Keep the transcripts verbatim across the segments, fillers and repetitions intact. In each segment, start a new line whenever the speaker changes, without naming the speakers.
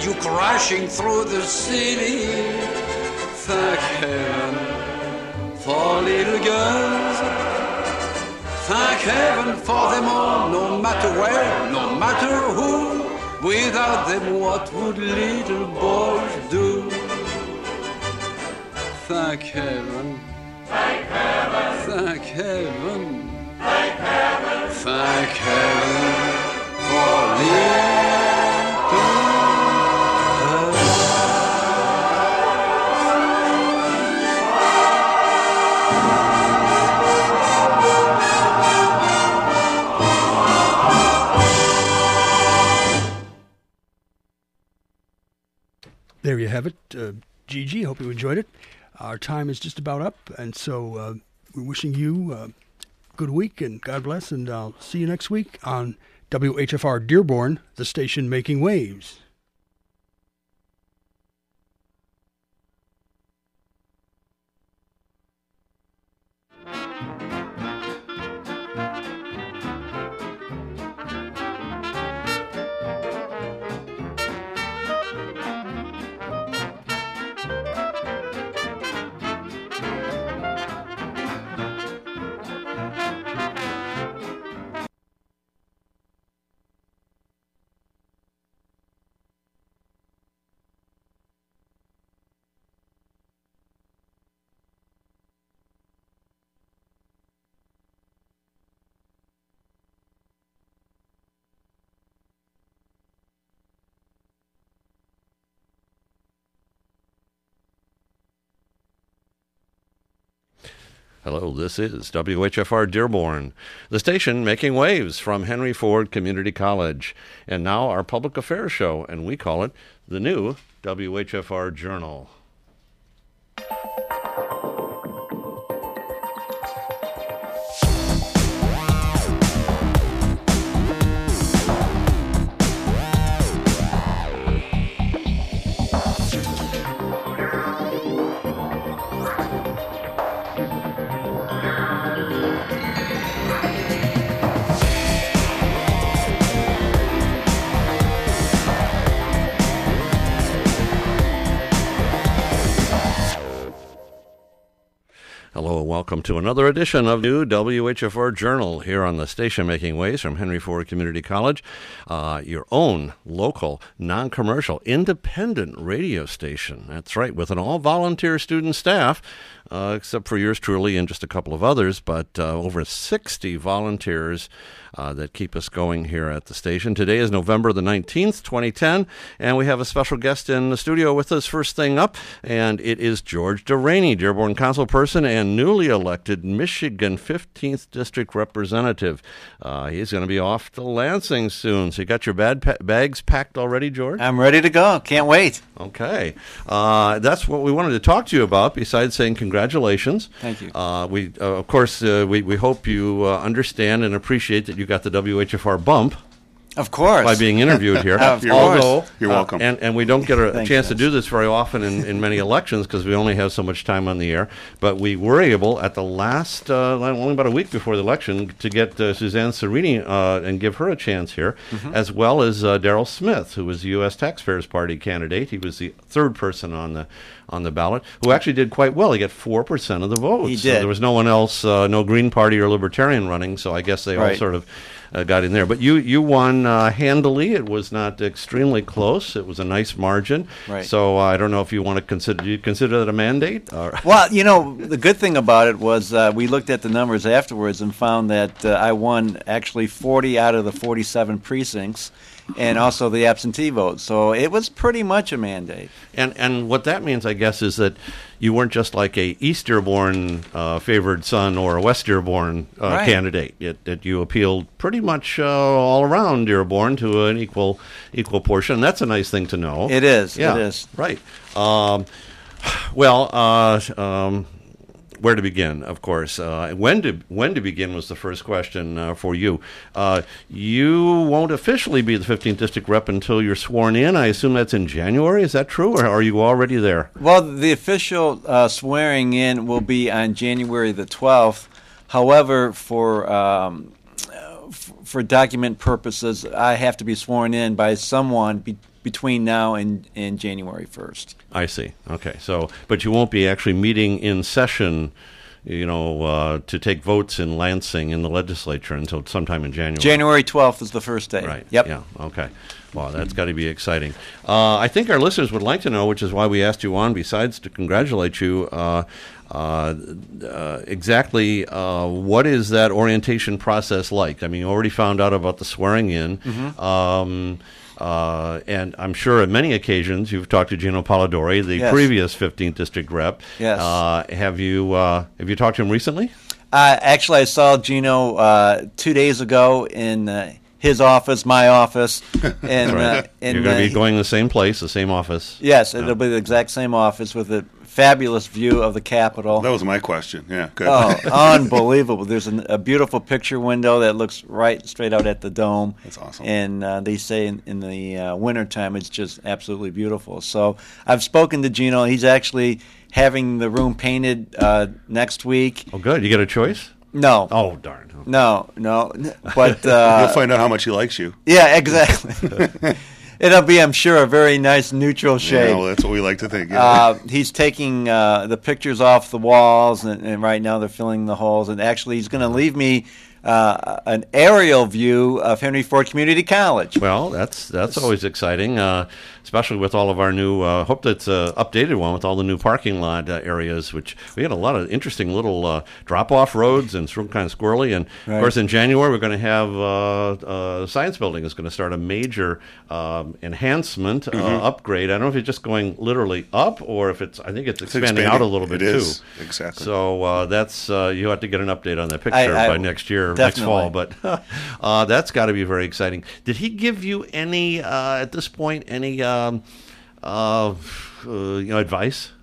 send you crashing through the city. Thank heaven for little girls. Thank heaven for them all, no matter where, no matter who. Without them, what would little boys do? Thank heaven. Thank heaven. Thank heaven. Thank heaven. Thank heaven for little girls.
There you have it, uh, Gigi. Hope you enjoyed it. Our time is just about up, and so uh, we're wishing you a good week, and God bless, and I'll see you next week on W H F R Dearborn, the station making waves.
Hello, this is W H F R Dearborn, the station making waves from Henry Ford Community College. And now our public affairs show, and we call it the new W H F R Journal. Hello, welcome to another edition of new W H F R Journal here on the station making waves from Henry Ford Community College, uh, your own local, non-commercial, independent radio station. That's right, with an all-volunteer student staff, uh, except for yours truly and just a couple of others, but uh, over sixty volunteers uh, that keep us going here at the station. Today is November the nineteenth, twenty ten, and we have a special guest in the studio with us first thing up, and it is George Deraney, Dearborn councilperson and newly elected Michigan fifteenth District Representative. Uh, he's going to be off to Lansing soon. So you got your bad pa- bags packed already, George?
I'm ready to go. Can't wait.
Okay. Uh, that's what we wanted to talk to you about, besides saying congratulations.
Thank you.
Uh, we, uh, of course, uh, we, we hope you uh, understand and appreciate that you got the W H F R bump.
Of course.
By being interviewed here.
Of
You're Although,
course.
You're welcome.
Uh, and, and we don't get a, a
Thanks,
chance to
guys.
do this very often in, in many elections because we only have so much time on the air. But we were able, at the last, uh, only about a week before the election, to get uh, Suzanne Cerini uh, and give her a chance here, mm-hmm. as well as uh, Darrell Smith, who was the U S Taxpayers Party candidate. He was the third person on the on the ballot, who actually did quite well. He got four percent of the votes.
He
So
did.
there was no one else, uh, no Green Party or Libertarian running, so I guess they all
Right.
sort of uh, got in there. But you, you won uh, handily. It was not extremely close. It was a nice margin.
Right.
So uh, I don't know if you want to consider, do you consider that a mandate? Or
Well, you know, the good thing about it was uh, we looked at the numbers afterwards and found that uh, I won actually forty out of the forty-seven precincts and also the absentee vote. So it was pretty much a mandate.
And and what that means, I guess, is that you weren't just like a East Dearborn uh, favored son or a West Dearborn uh,
Right.
candidate. It, that you appealed pretty much uh, all around Dearborn to an equal equal portion. And that's a nice thing to know.
It is.
Yeah,
It is.
right. Um, well, uh, um, where to begin? Of course, uh, when to when to begin was the first question uh, for you. Uh, you won't officially be the fifteenth district rep until you're sworn in. I assume that's in January. Is that true, or are you already there?
Well, the official uh, swearing in will be on January the twelfth. However, for um, f- for document purposes, I have to be sworn in by someone be- between now and, and January first.
I see. Okay. So, but you won't be actually meeting in session, you know, uh, to take votes in Lansing in the legislature until sometime in January.
January twelfth is the first day.
Right.
Yep.
Yeah. Okay. Wow, that's got to be exciting. Uh, I think our listeners would like to know, which is why we asked you on, besides to congratulate you, uh, uh, uh, exactly uh, what is that orientation process like? I mean, you already found out about the swearing in. Mm-hmm. Um, Uh, and I'm sure on many occasions you've talked to Gino Polidori, the
yes.
previous fifteenth District Rep.
Yes.
Uh, have you uh, have you talked to him recently?
Uh, actually, I saw Gino uh, two days ago in uh, his office, my office, and
right.
uh, and
you're going to
uh,
be going to the same place, the same office.
Yes,
Yeah.
it'll be the exact same office with a fabulous view of the Capitol.
That was my question. Yeah, good.
Oh, unbelievable! There's an, a beautiful picture window that looks right straight out at the dome.
That's awesome.
And uh, they say in, in the uh, wintertime it's just absolutely beautiful. So I've spoken to Gino. He's actually having the room painted uh, next week.
Oh, good. You get a choice?
No.
Oh, darn.
No, no. But uh,
You'll find out how much he likes you.
yeah, exactly. It'll be, I'm sure, a very nice neutral shade.
Yeah, well, that's what we like to think. Yeah.
Uh, he's taking uh, the pictures off the walls, and, and right now they're filling the holes. And actually, he's going to leave me uh, an aerial view of Henry Ford Community College.
Well, that's that's always exciting, uh, especially with all of our new. Uh, hope that's an updated one with all the new parking lot uh, areas. Which we had a lot of interesting little uh, drop-off roads, and it's real kind of squirrely. And
Right.
of course, in January we're going to have uh, uh, Science Building is going to start a major um, enhancement uh, upgrade. I don't know if it's just going literally up or if it's. I think it's
It's
expanding, out a little bit
It is,
too.
exactly.
So uh, that's uh, you have to get an update on that picture
I- I-
by next year, next
definitely.
fall. But uh, that's got to be very exciting. Did he give you any uh, at this point any um, uh, uh, you know advice?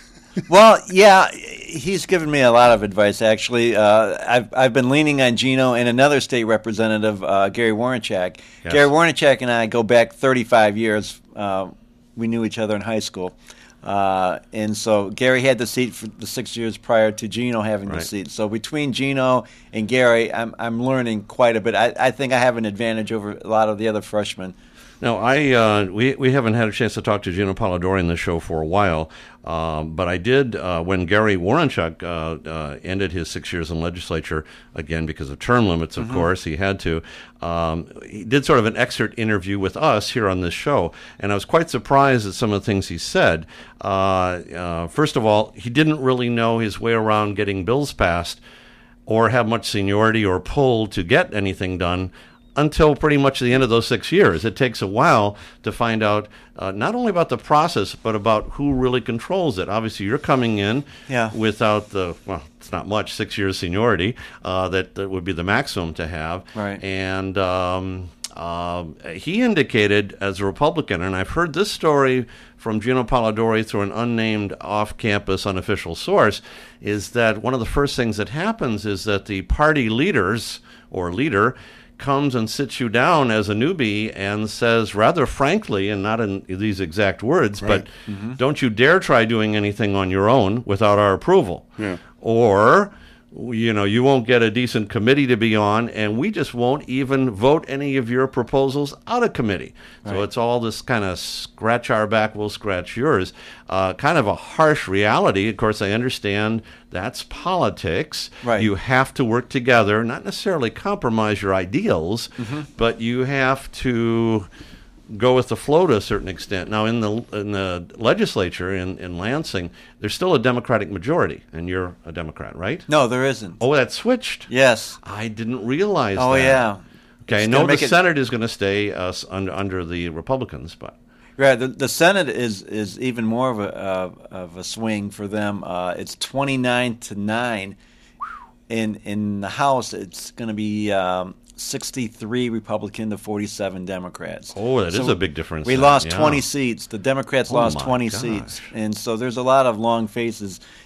Well, yeah, he's given me a lot of advice, actually. Uh, I've, I've been leaning on Gino and another state representative, uh, Gary Warrenchak.
Yes.
Gary Warrenchak and I go back thirty-five years. Uh, we knew each other in high school. Uh, and so Gary had the seat for the six years prior to Gino having
Right.
the seat. So between Gino and Gary, I'm, I'm learning quite a bit. I, I think I have an advantage over a lot of the other freshmen.
Now, I uh, we we haven't had a chance to talk to Gino Polidori in the show for a while, um, but I did uh, when Gary Warrenchuk uh, uh, ended his six years in legislature, again because of term limits, of course, he had to. Um, he did sort of an excerpt interview with us here on this show, and I was quite surprised at some of the things he said. Uh, uh, first of all, he didn't really know his way around getting bills passed or have much seniority or pull to get anything done until pretty much the end of those six years. It takes a while to find out uh, not only about the process, but about who really controls it. Obviously, you're coming in
Yeah.
without the, well, it's not much, six years seniority, uh, that, that would be the maximum to have.
Right.
And um, um, he indicated as a Republican, and I've heard this story from Gino Polidori through an unnamed off-campus unofficial source, is that one of the first things that happens is that the party leaders or leader comes and sits you down as a newbie and says rather frankly, and not in these exact words,
Right.
but don't you dare try doing anything on your own without our approval.
Yeah.
Or, you know, you won't get a decent committee to be on, and we just won't even vote any of your proposals out of committee. So it's all this kind of scratch our back, we'll scratch yours. Uh, kind of a harsh reality. Of course, I understand that's politics.
Right.
You have to work together, not necessarily compromise your ideals, but you have to go with the flow to a certain extent. Now, in the in the legislature in, in Lansing, there's still a Democratic majority, and you're a Democrat, right?
No, there isn't.
Oh, that switched.
Yes.
I didn't realize
Oh,
that.
yeah.
Okay, I
It's
know
gonna
the
make it-
Senate is going to stay uh, s- under, under the Republicans, but
Right. The, the Senate is, is even more of a uh, of a swing for them. Uh, it's twenty-nine to nine. In in the House, it's going to be um, sixty-three Republican to forty-seven Democrats.
oh, that is
So
a big difference.
We
then,
lost
yeah.
twenty seats. The Democrats
Oh,
lost
my
twenty
gosh.
seats, and so there's a lot of long faces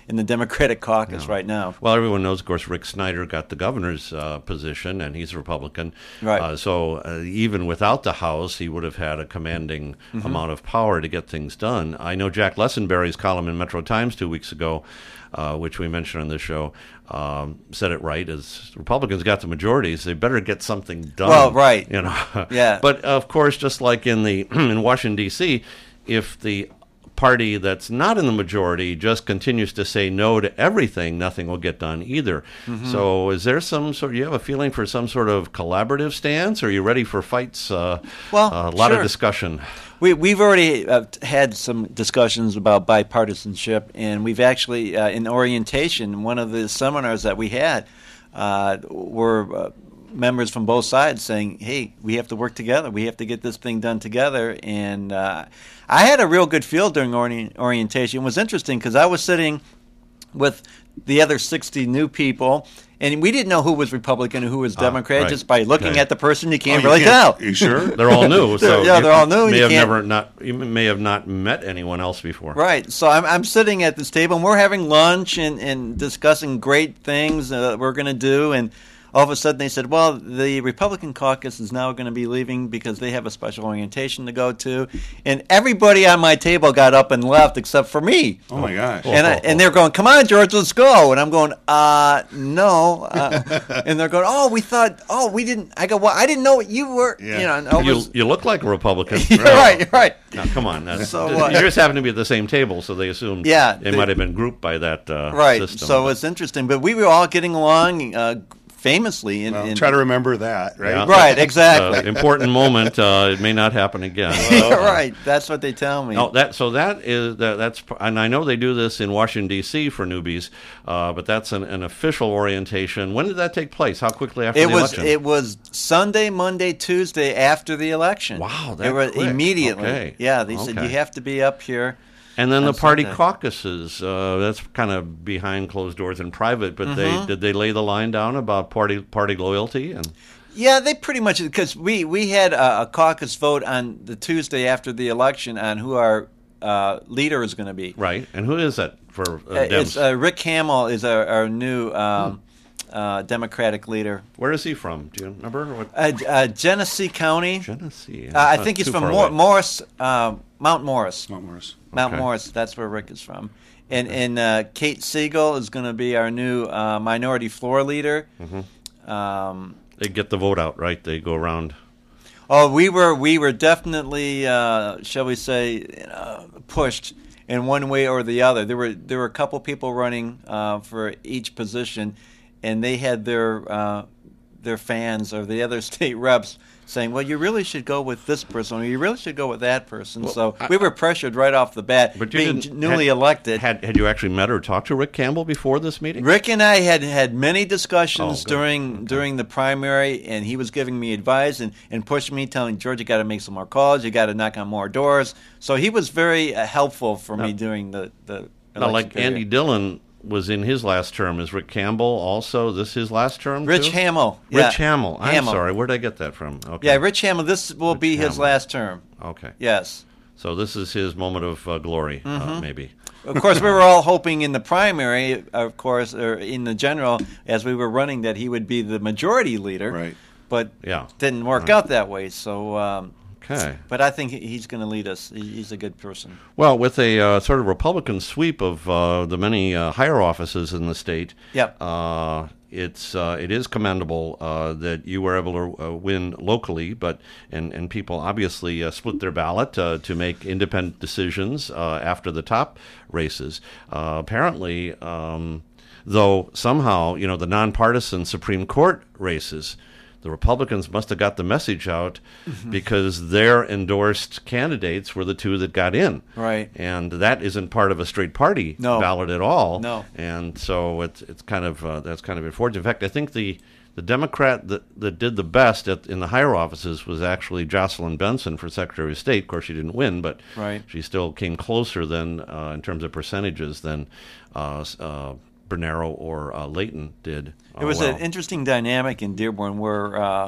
in the Democratic caucus right now.
Well, everyone knows, of course, Rick Snyder got the governor's uh, position, and he's a Republican.
Right.
Uh, so uh, even without the House, he would have had a commanding mm-hmm. amount of power to get things done. I know Jack Lessenberry's column in Metro Times two weeks ago, uh, which we mentioned on this show, um, said it right. As Republicans got the majorities, they better get something done.
Well, right.
You know.
Yeah.
But of course, just like in the in Washington D C, if the party that's not in the majority just continues to say no to everything, nothing will get done either. Mm-hmm. So is there some sort, you have a feeling for some sort of collaborative stance? Or are you ready for fights? Uh,
well,
a lot
sure.
of discussion.
We, we've already uh, had some discussions about bipartisanship, and we've actually, uh, in orientation, one of the seminars that we had uh, were uh, members from both sides saying, hey, we have to work together. We have to get this thing done together. And uh, I had a real good feel during ori- orientation. It was interesting because I was sitting with the other sixty new people, and we didn't know who was Republican and who was Democrat.
Ah, right.
Just by looking
Okay.
at the person, you can't
Oh, you
really
can't-
tell.
You sure?
They're all new. So
yeah,
you
they're all new.
May
You
have
can't-
never not. You may have not met anyone else before.
Right. So I'm I'm sitting at this table, and we're having lunch and, and discussing great things uh, that we're going to do, and all of a sudden they said, well, the Republican caucus is now going to be leaving because they have a special orientation to go to. And everybody on my table got up and left except for me.
Oh my gosh!
And, I, and they're going, come on, George, let's go. And I'm going, uh, no. Uh, and they're going, oh, we thought, oh, we didn't. I go, well, I didn't know what you were.
Yeah.
You know, and over-
You, you look like a Republican.
You're right, right.
Now, come on. That's,
So,
you
uh,
just happen to be at the same table, so they assumed
Yeah,
they,
they-
might have been grouped by that uh,
Right.
system.
So it's interesting. But we were all getting along uh, famously. In,
Well,
in,
try to remember that, right?
Yeah.
Right, exactly.
Uh, important moment. Uh, it may not happen again.
right. That's what they tell me.
No, that so that is that, that's and I know they do this in Washington D C for newbies, uh, but that's an, an official orientation. When did that take place? How quickly after
It
the
was
election?
it was Sunday, Monday, Tuesday after the election.
Wow, that
it was
quick.
immediately.
Okay.
Yeah, they said
Okay.
you have to be up here.
and then the
on
party
Sunday.
caucuses. Uh, that's kind of behind closed doors in private. But
Mm-hmm.
they did they lay the line down about party party loyalty and.
Yeah, they pretty much because we we had a, a caucus vote on the Tuesday after the election on who our uh, leader is going to be.
Right, and who is that for uh,
Uh,
Dems?
It's uh, Rick Hamill is our, our new um, uh, Democratic leader.
Where is he from? Do you remember? What?
Uh, uh, Genesee County.
Genesee.
Uh, I
Not
think he's
too
from
far
Mor-
away.
Morris, uh, Mount Morris.
Mount Morris.
Mount
Okay.
Morris. That's where Rick is from. And and uh, Kate Siegel is going to be our new uh, minority floor leader.
Mm-hmm.
Um,
They get the vote out, right? They go around.
oh, we were we were definitely, uh, shall we say, uh, pushed in one way or the other. There were there were a couple people running uh, for each position, and they had their uh, their fans or the other state reps saying, well, you really should go with this person, or you really should go with that person. so
I-
we were pressured right off the bat,
But you
being
didn't,
newly
had,
elected.
Had had you actually met or talked to Rick Campbell before this meeting?
Rick and I had had many discussions
Oh, good.
during
Okay.
during the primary, and he was giving me advice and, and pushing me, telling George, you got to make some more calls, you got to knock on more doors. So he was very uh, helpful for me during the the.
Now,
election
like
period.
Andy Dillon was in his last term. Is Rick Campbell also this his last term?
Rich
too?
Hamill.
Rich
yeah.
Hamill. I'm
Hamill.
sorry. Where did I get that from? Okay.
Yeah, Rich Hamill. This will
Rich
be his
Hamill.
last term.
Okay.
Yes.
So this is his moment of uh, glory,
Mm-hmm.
uh, maybe.
Of course, we were all hoping in the primary, of course, or in the general, as we were running, that he would be the majority leader.
Right.
But
Yeah.
didn't work out that way. So. Um,
Okay.
But I think he- he's going to lead us. He- He's a good person.
Well, with a uh, sort of Republican sweep of uh, the many uh, higher offices in the state,
Yep.
uh, it's uh, it is commendable uh, that you were able to uh, win locally, but and and people obviously uh, split their ballot uh, to make independent decisions uh, after the top races. Uh, apparently, um, though somehow you know the nonpartisan Supreme Court races. The Republicans must have got the message out
Mm-hmm.
because their endorsed candidates were the two that got in.
Right.
And that isn't part of a straight party
No.
ballot at all.
No.
And so it's it's kind of uh, that's kind of unfortunate. In fact, I think the the Democrat that, that did the best at, in the higher offices was actually Jocelyn Benson for Secretary of State. Of course, she didn't win, but
Right.
she still came closer than uh, in terms of percentages than uh, uh, Bernero or uh, Layton did. Uh,
It was
well.
an interesting dynamic in Dearborn where, uh,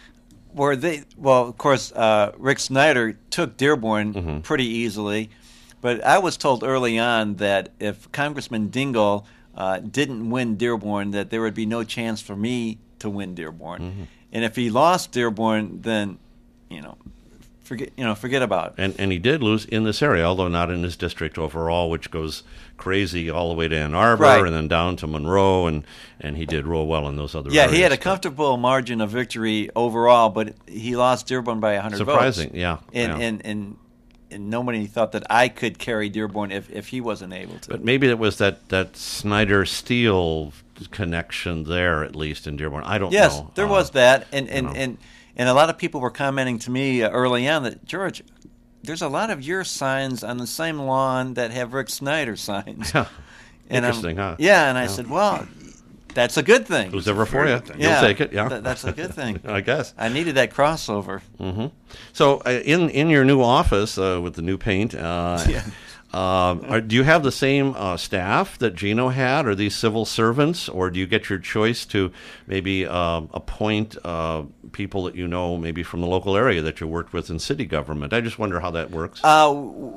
where they, well, of course, uh, Rick Snyder took Dearborn
Mm-hmm.
pretty easily, But I was told early on that if Congressman Dingell uh, didn't win Dearborn, that there would be no chance for me to win Dearborn. Mm-hmm. And if he lost Dearborn, then, you know, forget you know forget about it.
And and he did lose in this area, although not in his district overall, which goes crazy all the way to Ann Arbor
Right.
and then down to Monroe, and, and he did real well in those other
Yeah,
areas.
he had a comfortable margin of victory overall, but he lost Dearborn by one hundred
Surprising,
votes.
yeah,
And,
yeah.
and and and nobody thought that I could carry Dearborn if, if he wasn't able to.
But maybe it was that, that Snyder Steele connection there, at least in Dearborn. I don't
yes,
know.
there
Uh,
was that, and and,
know.
and and a lot of people were commenting to me uh, early on that, George, there's a lot of your signs on the same lawn that have Rick Snyder signs.
Yeah.
And I'm-
Interesting, huh?
Yeah, and I
Yeah.
said, well, that's a good thing.
Who's ever for
Very
you?
good thing.
You'll
Yeah,
take it, yeah.
th- that's a good thing.
I guess.
I needed that crossover.
hmm So, uh, in in your new office uh, with the new paint, uh,
Yeah.
um, are, do you have the same uh, staff that Gino had? Are these civil servants, or do you get your choice to maybe um, appoint uh, people that you know, maybe from the local area that you worked with in city government? I just wonder how that works.
Uh,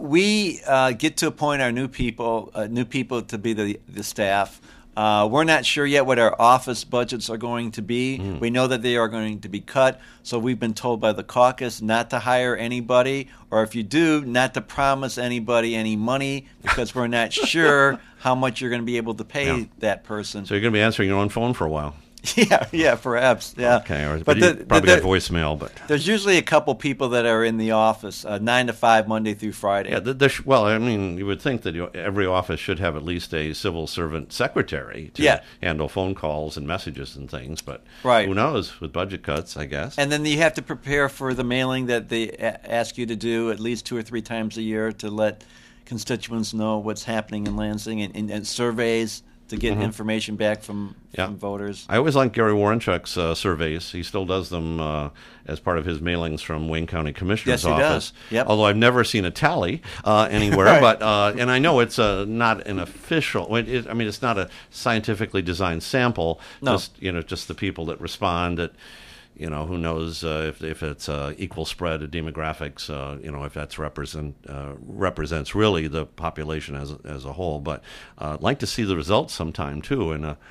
we uh, get to appoint our new people, uh, new people to be the the staff. Uh, we're not sure yet what our office budgets are going to be.
Mm.
We know that they are going to be cut, so we've been told by the caucus not to hire anybody, or if you do, not to promise anybody any money because we're not sure how much you're going to be able to pay
Yeah.
that person.
So you're going to be answering your own phone for a while.
yeah, yeah, perhaps, yeah.
Okay, or, but,
but
you
the-
probably
the-
got voicemail, but...
There's usually a couple people that are in the office, uh, nine to five, Monday through Friday.
Yeah, th- there sh- well, I mean, you would think that you, every office should have at least a civil servant secretary to
Yeah.
handle phone calls and messages and things, but
Right.
who knows, with budget cuts, I guess.
And then you have to prepare for the mailing that they a- ask you to do at least two or three times a year to let constituents know what's happening in Lansing, and, and, and surveys to get information back from,
Mm-hmm. Yeah.
from voters.
I always like Gary Warrenchuk's uh, surveys. He still does them uh, as part of his mailings from Wayne County Commissioner's
Yes, he
office.
does. Yep.
Although I've never seen a tally uh, anywhere,
Right.
but uh, and I know it's uh, not an official. It, it, I mean, it's not a scientifically designed sample.
No.
Just you know, just the people that respond. That you know, who knows uh, if if it's uh, equal spread of demographics. Uh, you know, if that's represent uh, represents really the population as as a whole. But uh, I'd like to see the results sometime too. And uh,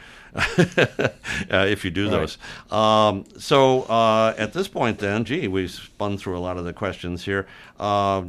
uh, if you do those. Um, so uh, at this point, then, gee, we spun through a lot of the questions here. Uh,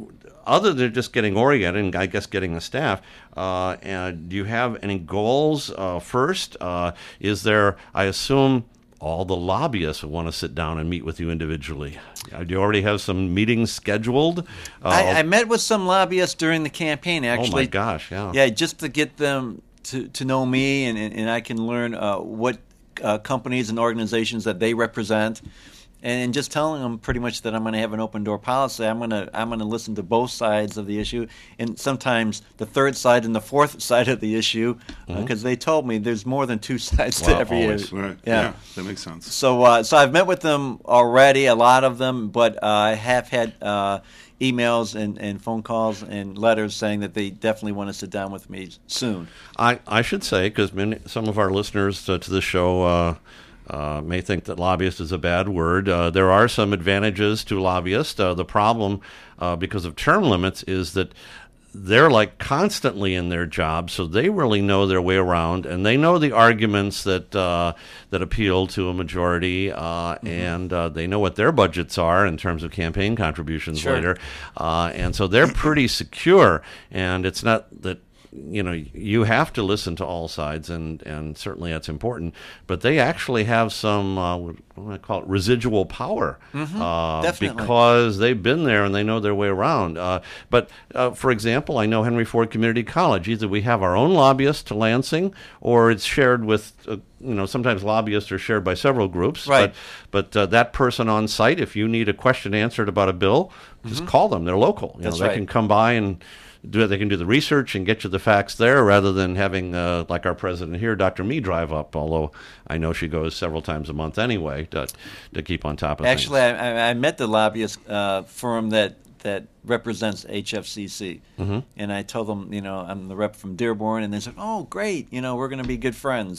other than just getting oriented and I guess getting the staff, uh, and do you have any goals uh, first? Uh, is there, I assume, all the lobbyists want to sit down and meet with you individually? Uh, do you already have some meetings scheduled? Uh,
I, I met with some lobbyists during the campaign, actually.
oh, my gosh, yeah.
Yeah, just to get them to, to know me, and, and, and I can learn uh, what uh, companies and organizations that they represent. And just telling them pretty much that I'm going to have an open door policy. I'm going to I'm going to listen to both sides of the issue, and sometimes the third side and the fourth side of the issue, because uh, they told me there's more than two sides
Well,
to every
always.
issue.
Right.
Yeah.
Yeah. That makes sense.
So uh, so I've met with them already, a lot of them, but uh, I have had uh, emails and, and phone calls and letters saying that they definitely want to sit down with me soon.
I, I should say, because some of our listeners uh, to the show uh, uh, may think that lobbyist is a bad word. Uh, there are some advantages to lobbyists. Uh, the problem, uh, because of term limits, is that they're like constantly in their job, so they really know their way around, and they know the arguments that uh, that appeal to a majority, uh, mm-hmm. and uh, they know what their budgets are in terms of campaign contributions
Sure.
later, uh, and so they're pretty secure. And it's not that. You know, you have to listen to all sides, and, and certainly that's important. But they actually have some, uh, what do I call it, residual power,
Mm-hmm.
uh,
Definitely.
because they've been there and they know their way around. Uh, but uh, for example, I know Henry Ford Community College. Either we have our own lobbyists to Lansing, or it's shared with. Uh, you know, sometimes lobbyists are shared by several groups.
Right.
But but uh, that person on site, if you need a question answered about a bill, just call them. They're local. You
That's
know, they
right.
can come by and. Do, they can do the research and get you the facts there rather than having, uh, like our president here, Doctor Me, drive up, although I know she goes several times a month anyway to, to keep on top of
Actually,
things.
I, I met the lobbyist uh, firm that, that represents H F C C,
Mm-hmm.
and I told them, you know, I'm the rep from Dearborn, and they said, oh, great, you know, we're going to be good friends.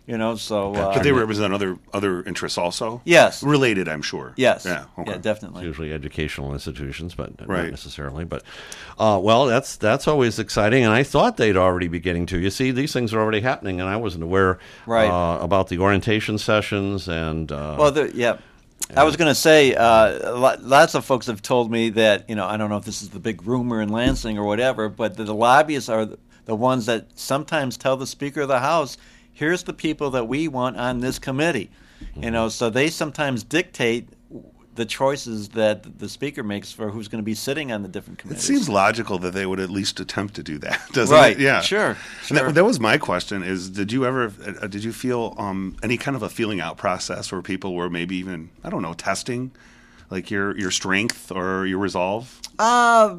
You know, so uh,
But they represent other other interests also?
Yes.
Related, I'm sure.
Yes.
Yeah, okay.
Yeah, definitely.
Usually educational institutions, but
Right.
not necessarily. But uh, well, that's that's always exciting, and I thought they'd already be getting to. You see, these things are already happening, and I wasn't aware
Right.
uh, about the orientation sessions and. Uh,
Well, there, yeah. I was going to say, uh, lo- lots of folks have told me that, you know, I don't know if this is the big rumor in Lansing or whatever, but the, the lobbyists are the, the ones that sometimes tell the Speaker of the House, here's the people that we want on this committee. You know, so they sometimes dictate the choices that the Speaker makes for who's going to be sitting on the different
It
committees.
seems logical that they would at least attempt to do that, doesn't
Right.
it? Yeah.
Sure.
And that,
Sure.
that was my question: is did you ever, uh, did you feel um, any kind of a feeling out process where people were maybe even, I don't know, testing, like your your strength or your resolve?
Uh,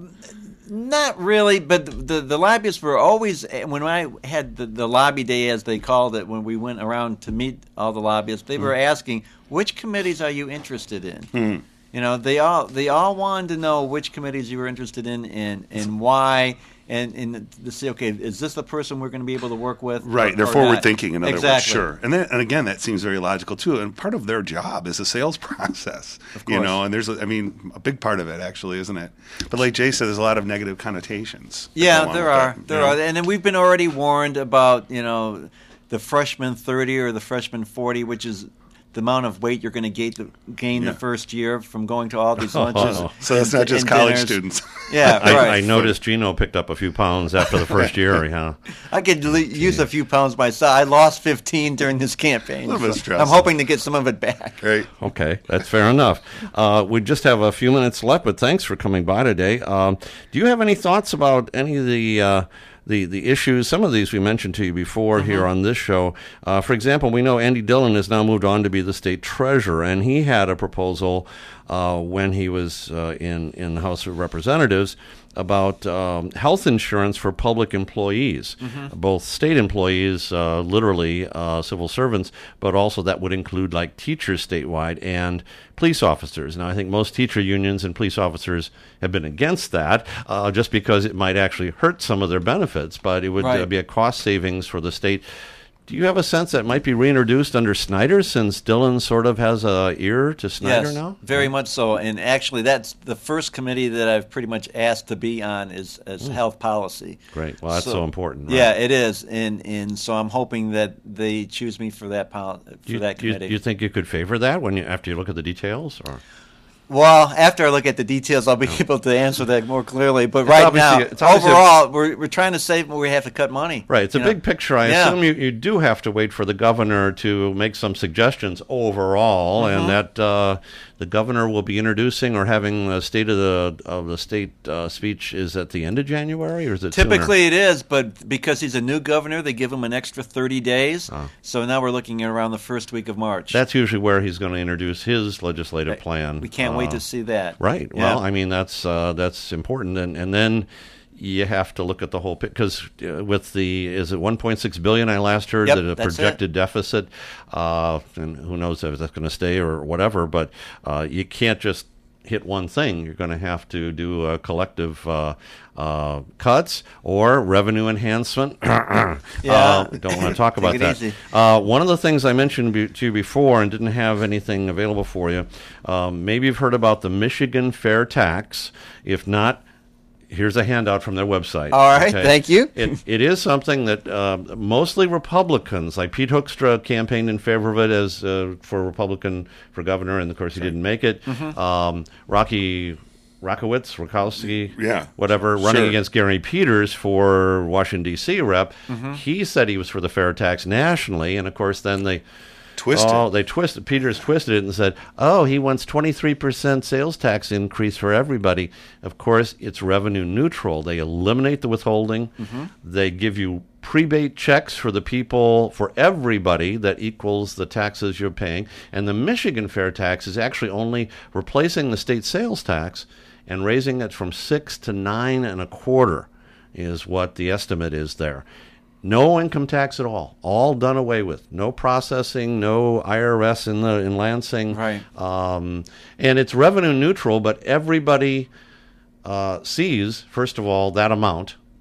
not really, but the, the the lobbyists were always, when I had the, the lobby day, as they called it, when we went around to meet all the lobbyists, they were asking, which committees are you interested in?
Mm.
You know, they all they all wanted to know which committees you were interested in and, and why, and, and to say, okay, is this the person we're going to be able to work with?
Right,
or-
they're
or
forward
not?
thinking. In other
Exactly.
words, sure. And then, and again, that seems very logical too. And part of their job is a sales process,
Of
you
course.
know. And there's, a, I mean, a big part of it actually, isn't it? But like Jay said, there's a lot of negative connotations. that go
Yeah,
along
there
with
are.
that,
There
you know?
are. And then we've been already warned about, you know, the freshman thirty or the freshman forty, which is the amount of weight you're going to gain, the, gain
Yeah.
the first year from going to all these lunches.
Oh.
So it's not
and-
just
and
college
dinners.
students.
Yeah,
I,
right.
I noticed Gino picked up a few pounds after the first year. Yeah.
I could le- use a few pounds myself. I lost fifteen during this campaign.
A little bit of
so
stress.
I'm hoping to get some of it back.
Right.
Okay, that's fair enough. Uh, we just have a few minutes left, but thanks for coming by today. Um, do you have any thoughts about any of the uh, the the issues? Some of these we mentioned to you before
Mm-hmm.
here on this show. Uh, for example, we know Andy Dillon has now moved on to be the state treasurer, and he had a proposal uh, when he was uh, in in the House of Representatives about um, health insurance for public employees,
Mm-hmm.
both state employees, uh, literally uh, civil servants, but also that would include like teachers statewide and police officers. Now, I think most teacher unions and police officers have been against that, uh, just because it might actually hurt some of their benefits, but it would uh,
Right.
be a cost savings for the state. Do you have a sense that might be reintroduced under Snyder, since Dillon sort of has a ear to Snyder
Yes,
now?
very much so. And actually, that's the first committee that I've pretty much asked to be on is, is health policy.
Great. Well, that's so, important. Right?
Yeah, it is, and and so I'm hoping that they choose me for that pol- for
Do you,
that
do you,
committee.
do you think you could favor that when you after you look at the details, or?
Well, after I look at the details, I'll be able to answer that more clearly. But
It's
right
obviously-
now,
it's obviously-
overall, we're we're trying to save, but we have to cut money.
Right, it's a
you
big
know?
picture. I
Yeah.
assume you, you do have to wait for the governor to make some suggestions overall,
Mm-hmm.
and that uh, the governor will be introducing or having the state of the of the state uh, speech is at the end of January, or is it sooner?
Typically, it is, but because he's a new governor, they give him an extra thirty days.
Oh.
So now we're looking at around the first week of March.
That's usually where he's going to introduce his legislative plan.
we can't wait
Uh,
to see that.
Right.
Yeah.
Well, I mean that's uh, that's important, and and then you have to look at the whole because uh, with the is it one point six billion I last heard
Yep,
that a
that's
projected deficit, uh, and who knows if that's going to stay or whatever. But uh, you can't just hit one thing. You're going to have to do uh, collective uh, uh, cuts or revenue enhancement.
Yeah.
Uh, don't want to talk
Take
about
it
that.
easy.
Uh, one of the things I mentioned be- to you before and didn't have anything available for you, um, maybe you've heard about the Michigan Fair Tax. If not, here's a handout from their website.
All right, thank you.
It, it is something that uh, mostly Republicans, like Pete Hoekstra, campaigned in favor of it as uh, for Republican for governor, and of course he didn't make it.
Mm-hmm.
Um, Rocky Rakowitz, Rakowski,
Yeah,
whatever, running
sure.
against Gary Peters for Washington, D C rep.
Mm-hmm.
He said he was for the fair tax nationally, and of course then they
Twisted.
Oh, they twisted. Peters twisted it and said, "Oh, he wants twenty-three percent sales tax increase for everybody." Of course, it's revenue neutral. They eliminate the withholding.
Mm-hmm.
They give you prebate checks for the people, for everybody, that equals the taxes you're paying. And the Michigan fair tax is actually only replacing the state sales tax and raising it from six to nine and a quarter is what the estimate is there. No income tax at all. All done away with. No processing, no I R S in the in Lansing.
Right.
Um, and it's revenue neutral, but everybody uh, sees, first of all, that amount,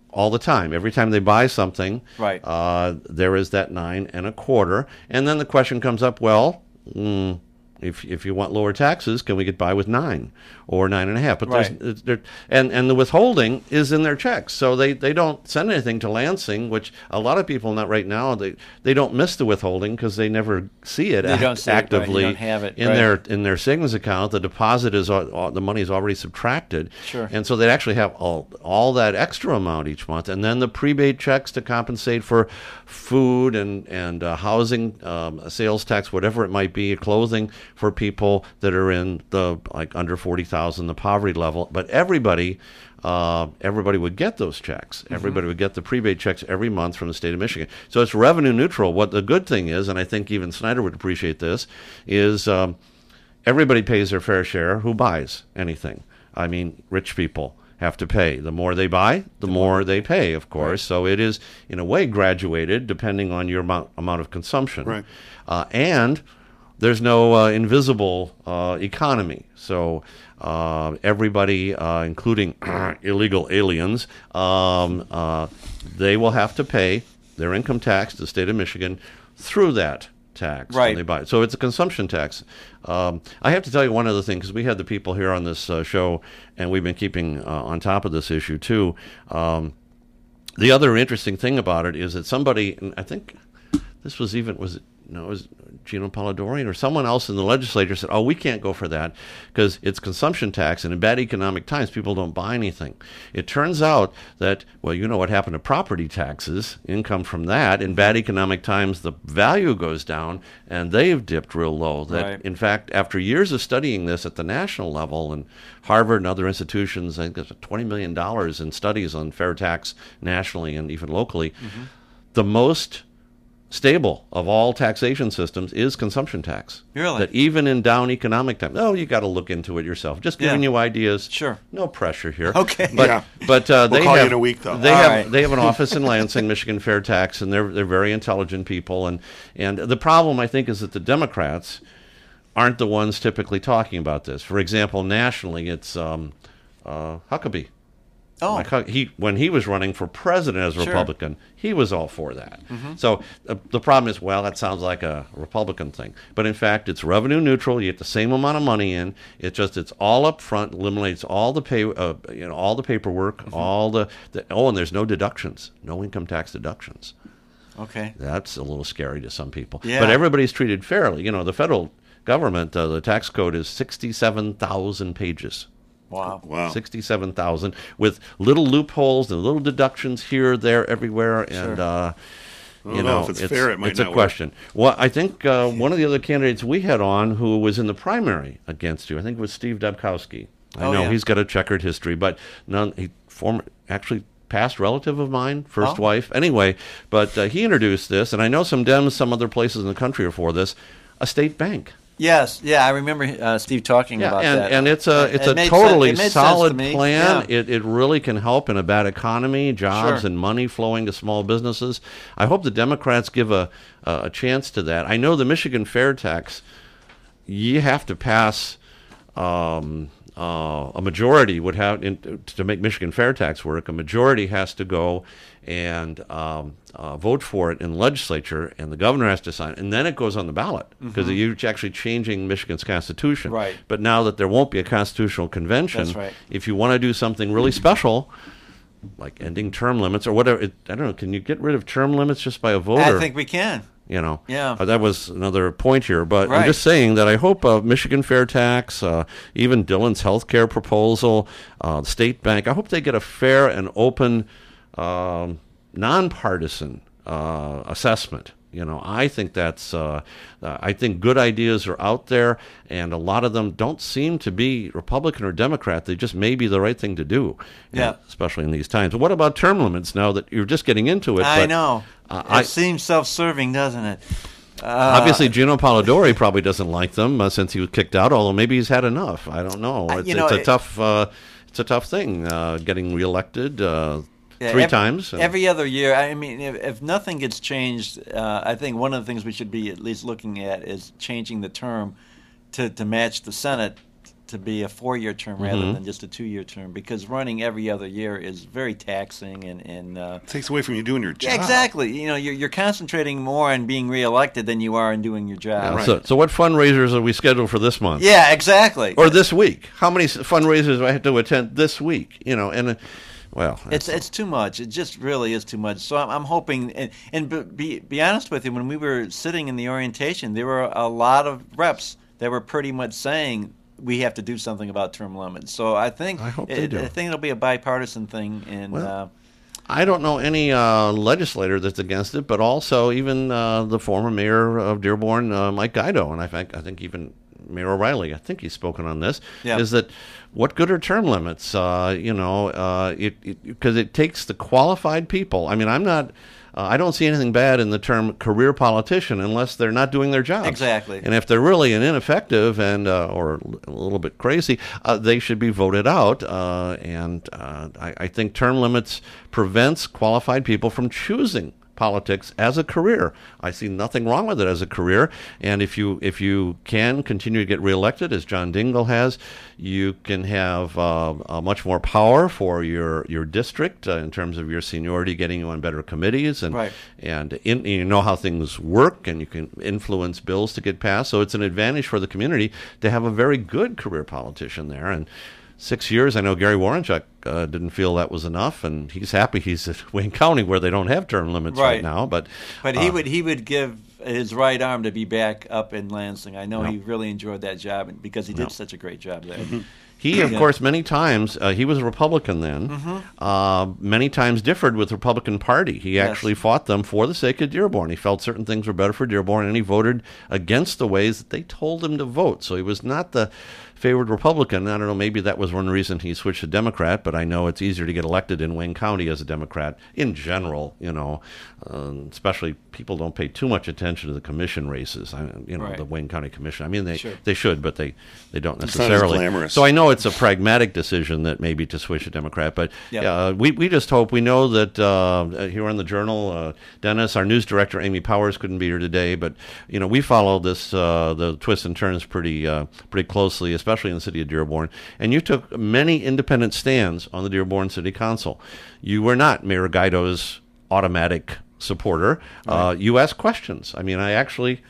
all the time. Every time they buy something,
Right.
uh, there is that nine and a quarter. And then the question comes up, well, mm, if if you want lower taxes, can we get by with nine or nine and a half? But
Right.
there's, there, and and the withholding is in their checks, so they, they don't send anything to Lansing, which a lot of people not right now they, they don't miss the withholding because they never see it
They
act-
don't see it, right. You
actively
don't have it,
in
right.
their in their savings account. The deposit is al- al- the money is already subtracted,
Sure.
and so they actually have all all that extra amount each month, and then the prepaid checks to compensate for food and and uh, housing, um, sales tax, whatever it might be, clothing for people that are in the like under forty thousand, the poverty level. But everybody, uh, everybody would get those checks.
Mm-hmm.
Everybody would get the prepaid checks every month from the state of Michigan. So it's revenue neutral. What the good thing is, and I think even Snyder would appreciate this, is um, everybody pays their fair share who buys anything. I mean, rich people have to pay. The more they buy, the more they pay, of course. So it is, in a way, graduated depending on your amount, amount of consumption.
Right.
Uh, and there's no uh, invisible uh, economy. So uh, everybody, uh, including illegal aliens, um, uh, they will have to pay their income tax to the state of Michigan through that tax
Right.
when they buy it. So it's a consumption tax. Um, I have to tell you one other thing, because we had the people here on this uh, show, and we've been keeping uh, on top of this issue too. Um, the other interesting thing about it is that somebody, and I think this was even, was it, no, it was Gino Polidori or someone else in the legislature said, oh, we can't go for that because it's consumption tax, and in bad economic times, people don't buy anything. It turns out that, well, you know what happened to property taxes, income from that. In bad economic times, the value goes down, and they've dipped real low. That,
Right.
in fact, after years of studying this at the national level, and Harvard and other institutions, I think there's twenty million dollars in studies on fair tax nationally and even locally,
Mm-hmm.
the most stable of all taxation systems is consumption tax.
Really?
That even in down economic times, oh, you got to look into it yourself. Just giving
Yeah.
you ideas.
Sure.
No pressure here.
Okay.
But
Yeah.
but uh,
We'll
they
call you
have
in a week, though.
They
All
have
right.
they have an office in Lansing, Michigan Fair Tax, and they're they're very intelligent people. And and the problem I think is that the Democrats aren't the ones typically talking about this. For example, nationally, it's um, uh, Huckabee.
Oh.
Like Huck- he when he was running for president as a
Sure.
Republican, he was all for that. So uh, the problem is, well, that sounds like a Republican thing, but in fact, it's revenue neutral. You get the same amount of money in. It's just it's all up front, eliminates all the pay, uh, you know, all the paperwork, all the, the oh, and there's no deductions, no income tax deductions.
Okay.
That's a little scary to some people.
Yeah.
But everybody's treated fairly. You know, the federal government, uh, the tax code is sixty-seven thousand pages.
Wow.
Wow.
sixty-seven thousand with little loopholes and little deductions here, there, everywhere, and
Sure.
uh,
don't
you
know
know,
if it's fair, it might
it's
not
a
work.
question. Well, I think uh, one of the other candidates we had on who was in the primary against you, I think it was Steve Debkowski. I
Oh,
know
yeah.
he's got a checkered history, but none. He former actually past relative of mine, first
Oh.
wife. Anyway, but uh, he introduced this, and I know some Dems, some other places in the country are for this. A state bank.
Yes. Yeah, I remember uh, Steve talking
Yeah,
about
and,
that.
and it's a
It-
it's
it
a
made
totally
sense- it made sense to
solid
me.
plan.
Yeah.
It it really can help in a bad economy, jobs
Sure.
and money flowing to small businesses. I hope the Democrats give a a, a chance to that. I know the Michigan fair tax. You have to pass. Um, uh, a majority would have in, to make Michigan fair tax work. A majority has to go and um, uh, vote for it in the legislature, and the governor has to sign it, and then it goes on the ballot because you're actually changing Michigan's constitution.
Right.
But now that there won't be a constitutional convention,
That's right.
if you want to do something really special, like ending term limits or whatever, it, I don't know, can you get rid of term limits just by a vote?
I
or-
think we can.
you know,
Yeah.
Uh, that was another point here. But I'm
Right.
just saying that I hope uh, Michigan fair tax, uh, even Dylan's healthcare proposal, uh, the state bank, I hope they get a fair and open, um, nonpartisan uh, assessment. You know, I think that's. Uh, uh, I think good ideas are out there, and a lot of them don't seem to be Republican or Democrat. They just may be the right thing to do.
Yeah.
uh, especially in these times. What about term limits? Now that you're just getting into it,
I
but,
know.
Uh,
it
I,
seems self-serving, doesn't it? Uh,
Obviously, Gino Polidori probably doesn't like them uh, since he was kicked out. Although maybe he's had enough. I don't know.
Uh,
It's,
you know,
it's a
it-
tough. Uh, it's a tough thing uh, getting reelected uh,
Yeah,
three
every,
times. and-
Every other year. I mean, if, if nothing gets changed, uh, I think one of the things we should be at least looking at is changing the term to, to match the Senate to be a four-year term rather mm-hmm. than just a two-year term, because running every other year is very taxing and, and uh,
it takes away from you doing your job.
Yeah, exactly. You know, you're, you're concentrating more on being reelected than you are on doing your job.
Yeah,
right.
so, so what fundraisers are we scheduled for this month?
Yeah, exactly.
Or this week? How many fundraisers do I have to attend this week? You know, and. Uh, Well,
it's it's too much. It just really is too much. So I'm, I'm hoping, and, and be be honest with you, when we were sitting in the orientation, there were a lot of reps that were pretty much saying we have to do something about term limits. So I think
I hope
it,
they do.
I think it'll be a bipartisan thing. And
well,
uh,
I don't know any uh, legislator that's against it, but also even uh, the former mayor of Dearborn, uh, Mike Guido, and I think I think even Mayor O'Reilly, I think he's spoken on this,
yeah.
is that what good are term limits? Uh, you know, uh, it because it, it takes the qualified people. I mean, I'm not, uh, I don't see anything bad in the term career politician unless they're not doing their jobs.
Exactly.
And if they're really an ineffective and uh, or a little bit crazy, uh, they should be voted out. Uh, and uh, I, I think term limits prevents qualified people from choosing politics as a career. I see nothing wrong with it as a career, and if you if you can continue to get reelected, as John Dingell has, you can have uh, uh, much more power for your your district uh, in terms of your seniority, getting you on better committees, and
right.
and in, you know how things work, and you can influence bills to get passed. So it's an advantage for the community to have a very good career politician there. And Six years, I know Gary Warrenchuk uh, didn't feel that was enough, and he's happy he's at Wayne County where they don't have term limits right,
right
now. But
but
uh,
he would he would give his right arm to be back up in Lansing. I know
no.
he really enjoyed that job because he did no. such a great job there.
Mm-hmm. He, of yeah. course, many times, uh, he was a Republican then,
mm-hmm.
uh, many times differed with the Republican Party. He
yes.
actually fought them for the sake of Dearborn. He felt certain things were better for Dearborn, and he voted against the ways that they told him to vote. So he was not the favored Republican. I don't know, maybe that was one reason he switched to Democrat, but I know it's easier to get elected in Wayne County as a Democrat in general, you know, uh, especially people don't pay too much attention to the commission races, I, you know,
right.
the Wayne County Commission. I mean, they,
sure.
they should, but they, they don't
it's
necessarily.
Not as glamorous.
So I know it's a pragmatic decision that maybe to switch to Democrat, but
yep.
uh, we, we just hope, we know that uh, here on the Journal, uh, Dennis, our news director, Amy Powers, couldn't be here today, but, you know, we follow this, uh, the twists and turns pretty, uh, pretty closely, especially in the city of Dearborn. And you took many independent stands on the Dearborn City Council. You were not Mayor Guido's automatic supporter. Right. Uh, you asked questions. I mean, I actually,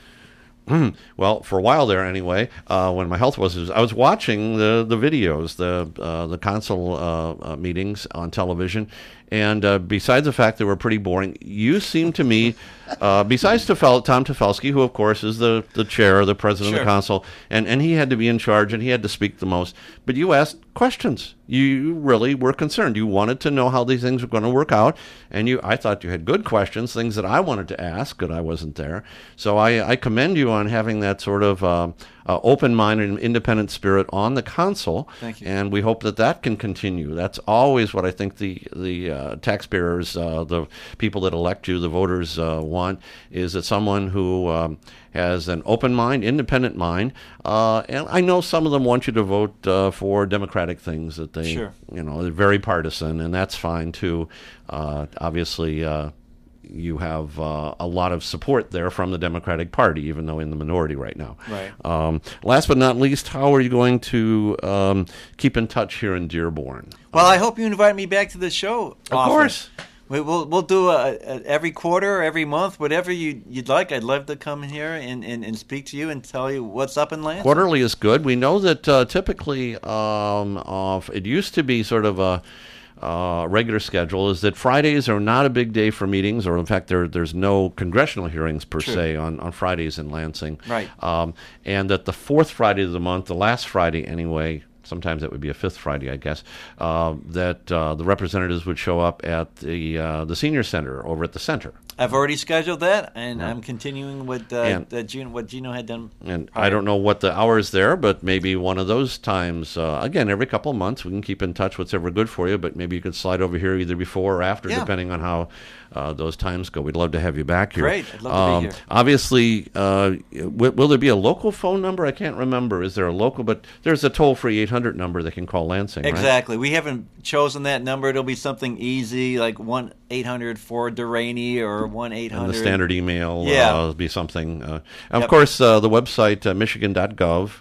well, for a while there anyway, uh, when my health was, I was watching the, the videos, the uh, the council uh, uh, meetings on television, and uh, besides the fact they were pretty boring, you seemed to me, uh, besides Tefel, Tom Tefelsky, who of course is the, the chair, the president
sure.
of the council, and, and he had to be in charge and he had to speak the most, but you asked questions. You really were concerned. You wanted to know how these things were going to work out, and you I thought you had good questions, things that I wanted to ask, but I wasn't there. So I, I commend you on having that sort of uh, uh, open-minded and independent spirit on the council.
Thank you.
And we hope that that can continue. That's always what I think the the uh, taxpayers, uh, the people that elect you, the voters uh, want, is that someone who um, has an open mind, independent mind. Uh, and I know some of them want you to vote uh, for Democratic things that they,
sure.
you know, they're very partisan, and that's fine too. Uh, obviously, uh, you have uh, a lot of support there from the Democratic Party, even though in the minority right now.
Right.
Um, last but not least, how are you going to um, keep in touch here in Dearborn?
Well, I hope you invite me back to the show.
Of
often.
course.
We, we'll we'll do a, a, every quarter, every month, whatever you, you'd like. I'd love to come here and, and, and speak to you and tell you what's up in Lansing.
Quarterly is good. We know that uh, typically um, of it used to be sort of a uh, regular schedule is that Fridays are not a big day for meetings, or in fact there there's no congressional hearings per
True.
se on, on Fridays in Lansing.
Right.
Um, and that the fourth Friday of the month, the last Friday anyway, sometimes that would be a fifth Friday, I guess, uh, that uh, the representatives would show up at the uh, the senior center over at the center.
I've already scheduled that, and
Yeah.
I'm continuing with uh,
And-
the Gino, what Gino had done.
And
prior.
I don't know what the hours there, but maybe one of those times, uh, again, every couple of months, we can keep in touch, whatever good for you, but maybe you can slide over here either before or after,
Yeah.
depending on how uh, those times go. We'd love to have you back here.
Great. I'd love to be here.
Obviously, uh, w- will there be a local phone number? I can't remember. Is there a local? But there's a toll-free eight hundred number that can call Lansing, right?
Exactly. We haven't chosen that number. It'll be something easy, like one eight hundred for Deraney or one eight hundred.
And the standard email
Yeah.
uh, will be something. Uh, and of
Yep.
course, uh, the website, uh, michigan dot gov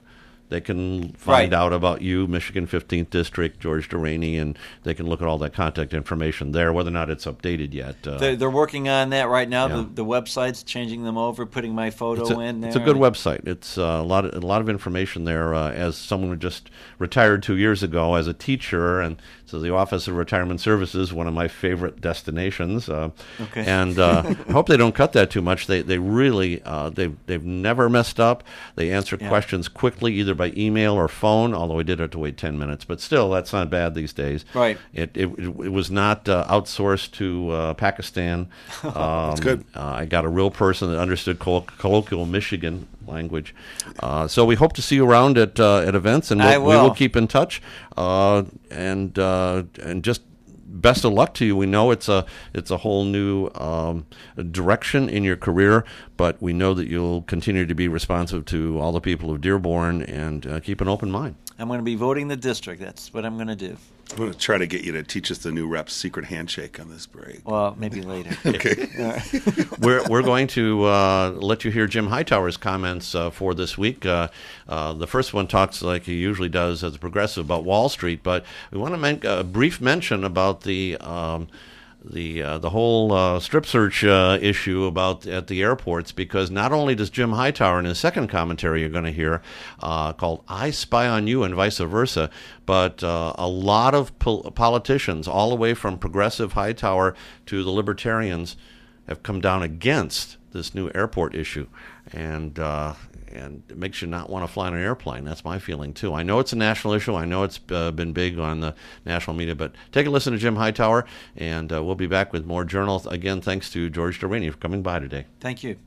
they can find
Right.
out about you, Michigan fifteenth District, George Deraney, and they can look at all that contact information there, whether or not it's updated yet. Uh,
They're, they're working on that right now.
Yeah.
The, the website's changing them over, putting my photo
It's a,
in there.
it's a good website. It's uh, a lot of a lot of information there. Uh, as someone who just retired two years ago as a teacher, and so the Office of Retirement Services, one of my favorite destinations. Uh,
Okay.
And uh, I hope they don't cut that too much. They they really uh, they've they've never messed up. They answer
Yeah.
questions quickly, either by email or phone. Although we did have to wait ten minutes, but still, that's not bad these days.
Right.
It it, it was not uh, outsourced to uh, Pakistan. Um,
That's good.
Uh, I got a real person that understood coll- colloquial Michigan language. Uh, so we hope to see you around at uh, at events, and we'll,
I
we will
will.
keep in touch. Uh, and uh, and just best of luck to you. We know it's a it's a whole new um, direction in your career, but we know that you'll continue to be responsive to all the people of Dearborn and uh, keep an open mind.
I'm going to be voting the district. That's what I'm going to do.
I'm going to try to get you to teach us the new rep's secret handshake on this break.
Well, maybe later.
Okay.
we're we're going to uh, let you hear Jim Hightower's comments uh, for this week. Uh, uh, the first one talks, like he usually does as a progressive, about Wall Street, but we want to make a brief mention about the um, the uh, the whole uh, strip search uh, issue about at the airports, because not only does Jim Hightower in his second commentary you're going to hear uh, called "I Spy on You" and vice versa, but uh, a lot of pol- politicians, all the way from progressive Hightower to the libertarians, have come down against this new airport issue, and uh, and it makes you not want to fly on an airplane. That's my feeling too. I know it's a national issue. I know it's uh, been big on the national media, but take a listen to Jim Hightower, and uh, we'll be back with more Journal. Again, thanks to George Deraney for coming by today.
Thank you.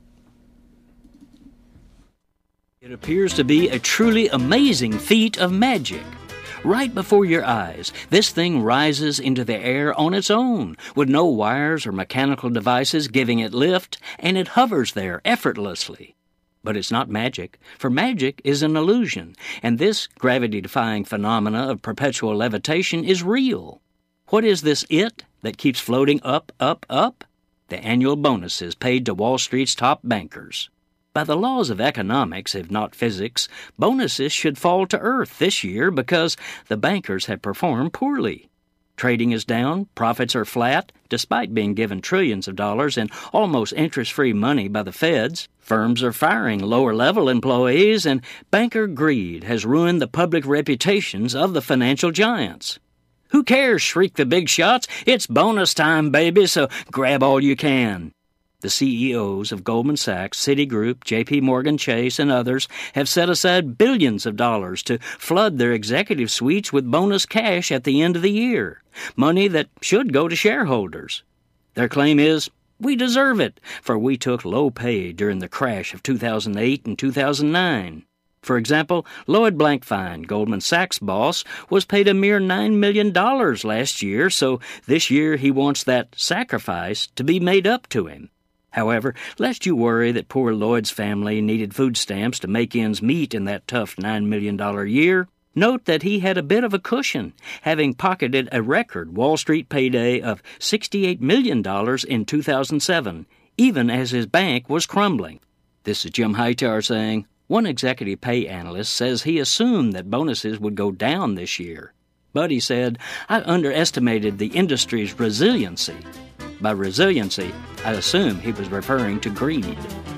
It appears to be a truly amazing feat of magic. Right before your eyes, this thing rises into the air on its own, with no wires or mechanical devices giving it lift, and it hovers there effortlessly. But it's not magic, for magic is an illusion, and this gravity-defying phenomena of perpetual levitation is real. What is this it that keeps floating up, up, up? The annual bonuses paid to Wall Street's top bankers. By the laws of economics, if not physics, bonuses should fall to earth this year because the bankers have performed poorly. Trading is down, profits are flat, despite being given trillions of dollars in almost interest-free money by the feds. Firms are firing lower-level employees, and banker greed has ruined the public reputations of the financial giants. Who cares, shriek the big shots. It's bonus time, baby, so grab all you can. The C E Os of Goldman Sachs, Citigroup, J P Morgan Chase, and others have set aside billions of dollars to flood their executive suites with bonus cash at the end of the year, money that should go to shareholders. Their claim is, we deserve it, for we took low pay during the crash of two thousand eight and two thousand nine. For example, Lloyd Blankfein, Goldman Sachs boss, was paid a mere nine million dollars last year, so this year he wants that sacrifice to be made up to him. However, lest you worry that poor Lloyd's family needed food stamps to make ends meet in that tough nine million dollars year, note that he had a bit of a cushion, having pocketed a record Wall Street payday of sixty-eight million dollars in two thousand seven, even as his bank was crumbling. This is Jim Hightower saying, one executive pay analyst says he assumed that bonuses would go down this year. But he said, I underestimated the industry's resiliency. By resiliency, I assume he was referring to greed.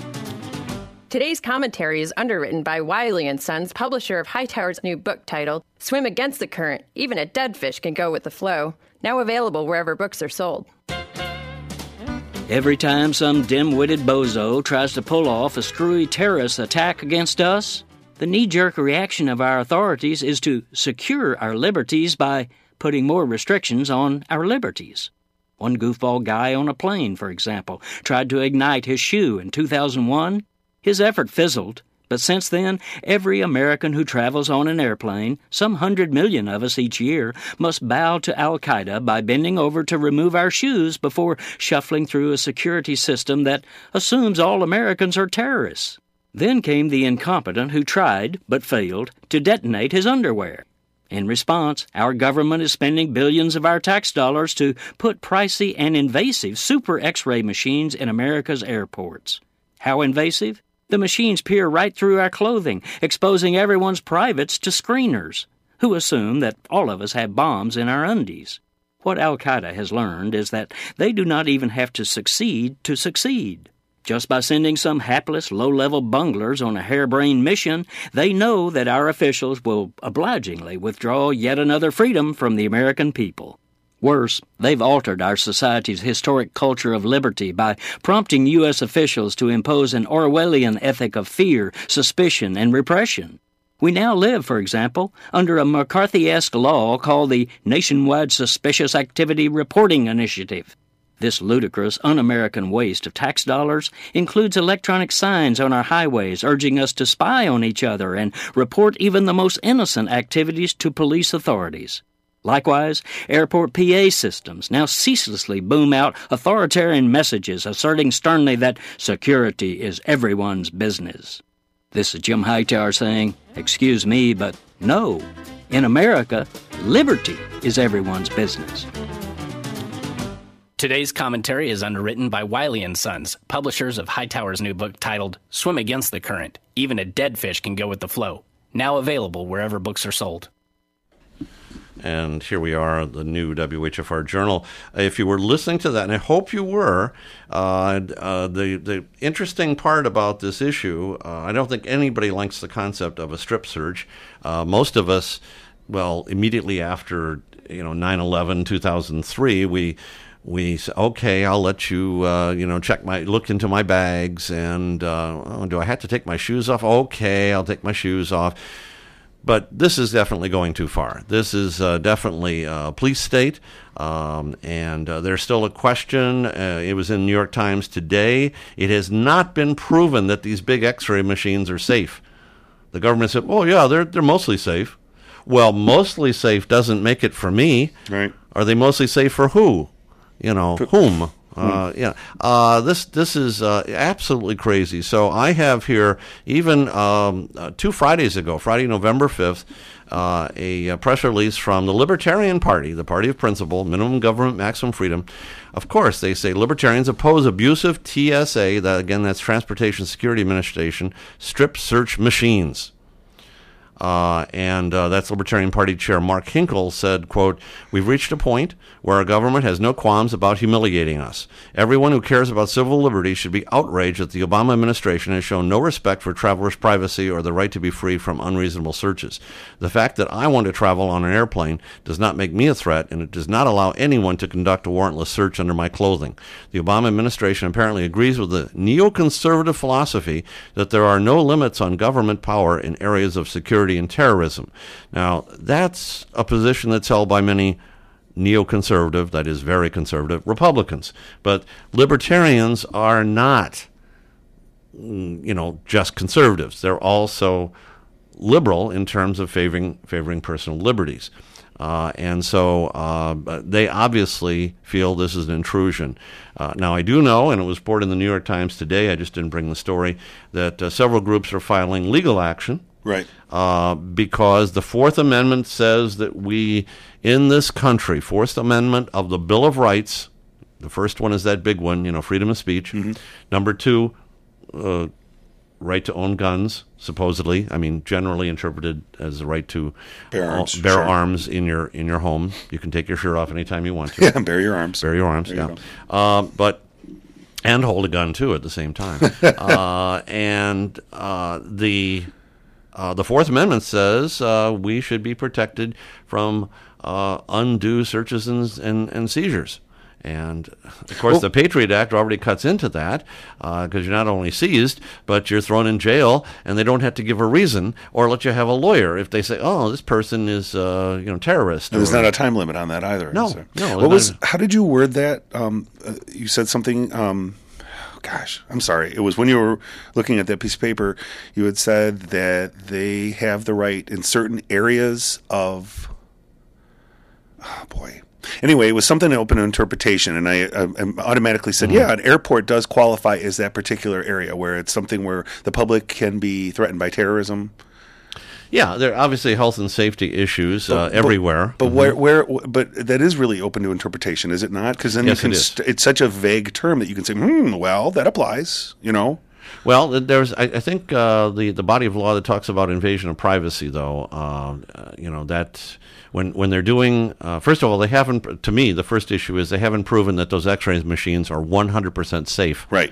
Today's commentary is underwritten by Wiley and Sons, publisher of Hightower's new book titled Swim Against the Current. Even a dead fish can go with the flow. Now available wherever books are sold.
Every time some dim-witted bozo tries to pull off a screwy terrorist attack against us, the knee-jerk reaction of our authorities is to secure our liberties by putting more restrictions on our liberties. One goofball guy on a plane, for example, tried to ignite his shoe in two thousand one. His effort fizzled, but since then, every American who travels on an airplane, some hundred million of us each year, must bow to Al-Qaeda by bending over to remove our shoes before shuffling through a security system that assumes all Americans are terrorists. Then came the incompetent who tried, but failed, to detonate his underwear. In response, our government is spending billions of our tax dollars to put pricey and invasive super X-ray machines in America's airports. How invasive? The machines peer right through our clothing, exposing everyone's privates to screeners, who assume that all of us have bombs in our undies. What Al-Qaeda has learned is that they do not even have to succeed to succeed. Just by sending some hapless, low-level bunglers on a harebrained mission, they know that our officials will obligingly withdraw yet another freedom from the American people. Worse, they've altered our society's historic culture of liberty by prompting U S officials to impose an Orwellian ethic of fear, suspicion, and repression. We now live, for example, under a McCarthy-esque law called the Nationwide Suspicious Activity Reporting Initiative. This ludicrous, un-American waste of tax dollars includes electronic signs on our highways urging us to spy on each other and report even the most innocent activities to police authorities. Likewise, airport P A systems now ceaselessly boom out authoritarian messages asserting sternly that security is everyone's business. This is Jim Hightower saying, excuse me, but no. In America, liberty is everyone's business.
Today's commentary is underwritten by Wiley and Sons, publishers of Hightower's new book titled Swim Against the Current. Even a dead fish can go with the flow. Now available wherever books are sold.
And here we are, the new W H F R Journal. If you were listening to that, and I hope you were, uh, uh, the the interesting part about this issue, uh, I don't think anybody likes the concept of a strip search. Uh, most of us, well, immediately after you know nine eleven, two thousand three, we we say, okay, I'll let you uh, you know check my look into my bags, and uh, oh, do I have to take my shoes off? Okay, I'll take my shoes off. But this is definitely going too far. This is uh, definitely a police state, um, and uh, there's still a question. Uh, it was in New York Times today. It has not been proven that these big X-ray machines are safe. The government said, oh, yeah, they're they're mostly safe. Well, mostly safe doesn't make it for me.
Right.
Are they mostly safe for who? You know, for whom? Uh, yeah, uh, this this is uh, absolutely crazy. So I have here, even um, uh, two Fridays ago, Friday, November fifth, uh, a, a press release from the Libertarian Party, the party of principle, minimum government, maximum freedom. Of course, they say libertarians oppose abusive T S A, that again, that's Transportation Security Administration, strip search machines. Uh, and uh, that's Libertarian Party Chair Mark Hinkle said, quote, we've reached a point where our government has no qualms about humiliating us. Everyone who cares about civil liberty should be outraged that the Obama administration has shown no respect for travelers' privacy or the right to be free from unreasonable searches. The fact that I want to travel on an airplane does not make me a threat, and it does not allow anyone to conduct a warrantless search under my clothing. The Obama administration apparently agrees with the neoconservative philosophy that there are no limits on government power in areas of security and terrorism. Now, that's a position that's held by many neoconservative, that is very conservative, Republicans. But libertarians are not, you know, just conservatives. They're also liberal in terms of favoring favoring personal liberties. Uh, and so uh, they obviously feel this is an intrusion. Uh, now, I do know, and it was reported in the New York Times today, I just didn't bring the story, that uh, several groups are filing legal action.
Right.
Uh, because the Fourth Amendment says that we, in this country, Fourth Amendment of the Bill of Rights, the first one is that big one, you know, freedom of speech. Mm-hmm. Number two, uh, right to own guns, supposedly. I mean, generally interpreted as the right to
bear arms,
uh, bear
sure.
arms in your in your home. You can take your shirt off anytime you want to.
Yeah, bear your arms.
Bear your arms,
there
yeah.
You
uh, but and hold a gun too at the same time. uh, and uh, the uh, the Fourth Amendment says uh, we should be protected from uh, undue searches and, and, and seizures. And, of course, well, the Patriot Act already cuts into that because uh, you're not only seized, but you're thrown in jail, and they don't have to give a reason or let you have a lawyer if they say, oh, this person is uh, you know, terrorist.
And there's not a time limit on that either.
No,
is there?
no.
What was? How did you word that? Um, uh, you said something, um, gosh, I'm sorry. It was when you were looking at that piece of paper, you had said that they have the right in certain areas of, oh, boy. Anyway, it was something open to interpretation, and I, I, I automatically said, mm-hmm. yeah, an airport does qualify as that particular area where it's something where the public can be threatened by terrorism.
Yeah, there are obviously health and safety issues uh,
but,
everywhere.
But
mm-hmm.
where, where, but that is really open to interpretation, is it not? Because then
yes,
you can
it is.
st- it's such a vague term that you can say, hmm, well, that applies, you know.
Well, there's, I, I think, uh, the the body of law that talks about invasion of privacy, though, uh, uh, you know, that when when they're doing, uh, first of all, they haven't. To me, the first issue is they haven't proven that those X-ray machines are one hundred percent safe,
right,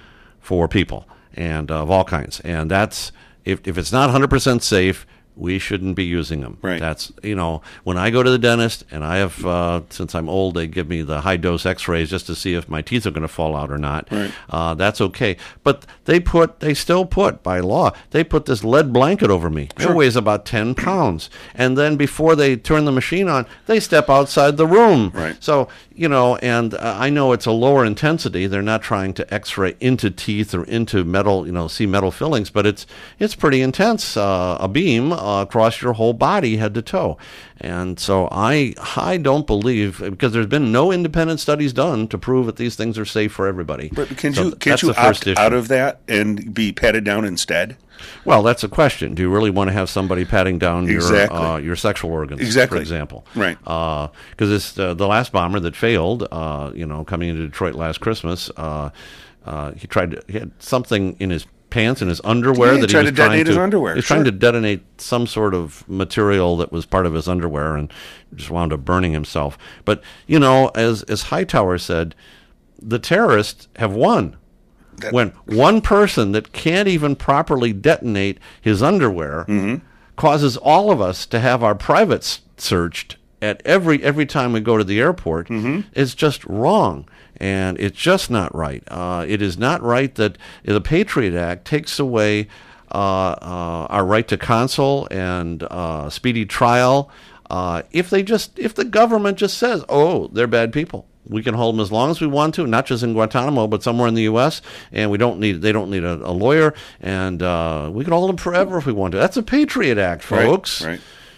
for people and uh, of all kinds. And that's if if it's not one hundred percent safe, we shouldn't be using them.
Right.
That's, you know, when I go to the dentist, and I have, uh, since I'm old, they give me the high-dose x-rays just to see if my teeth are going to fall out or not.
Right.
Uh, that's okay. But they put, they still put, by law, they put this lead blanket over me.
Sure.
It weighs about ten pounds. And then before they turn the machine on, they step outside the room.
Right.
So, you know, and uh, I know it's a lower intensity. They're not trying to x-ray into teeth or into metal, you know, see metal fillings, but it's it's pretty intense, uh, a beam uh, across your whole body, head to toe. And so I I don't believe, because there's been no independent studies done to prove that these things are safe for everybody.
But can
So
you
th-
can't
that's
you
the first
opt
issue.
out of that and be patted down instead?
Well, that's a question. Do you really want to have somebody patting down
Exactly.
your uh, your sexual organs,
Exactly.
for example?
Right.
Because it's uh, the last bomber that failed, uh, you know, coming into Detroit last Christmas, uh, uh, he tried to, he had something in his pants, in his underwear,
Yeah, he
that he
tried
was
to
trying
detonate
to,
his underwear,
he was trying
sure.
to detonate some sort of material that was part of his underwear, and just wound up burning himself. But, you know, as, as Hightower said, the terrorists have won.
That-
When one person that can't even properly detonate his underwear
Mm-hmm.
causes all of us to have our privates searched at every every time we go to the airport,
Mm-hmm.
is just wrong. And it's just not right. Uh, it is not right that the Patriot Act takes away uh, uh, our right to counsel and uh, speedy trial. Uh, if they just, if the government just says, "Oh, they're bad people," we can hold them as long as we want to, not just in Guantanamo, but somewhere in the U S, and we don't need, they don't need a, a lawyer, and uh, we can hold them forever if we want to. That's a Patriot Act, folks.
Right. right.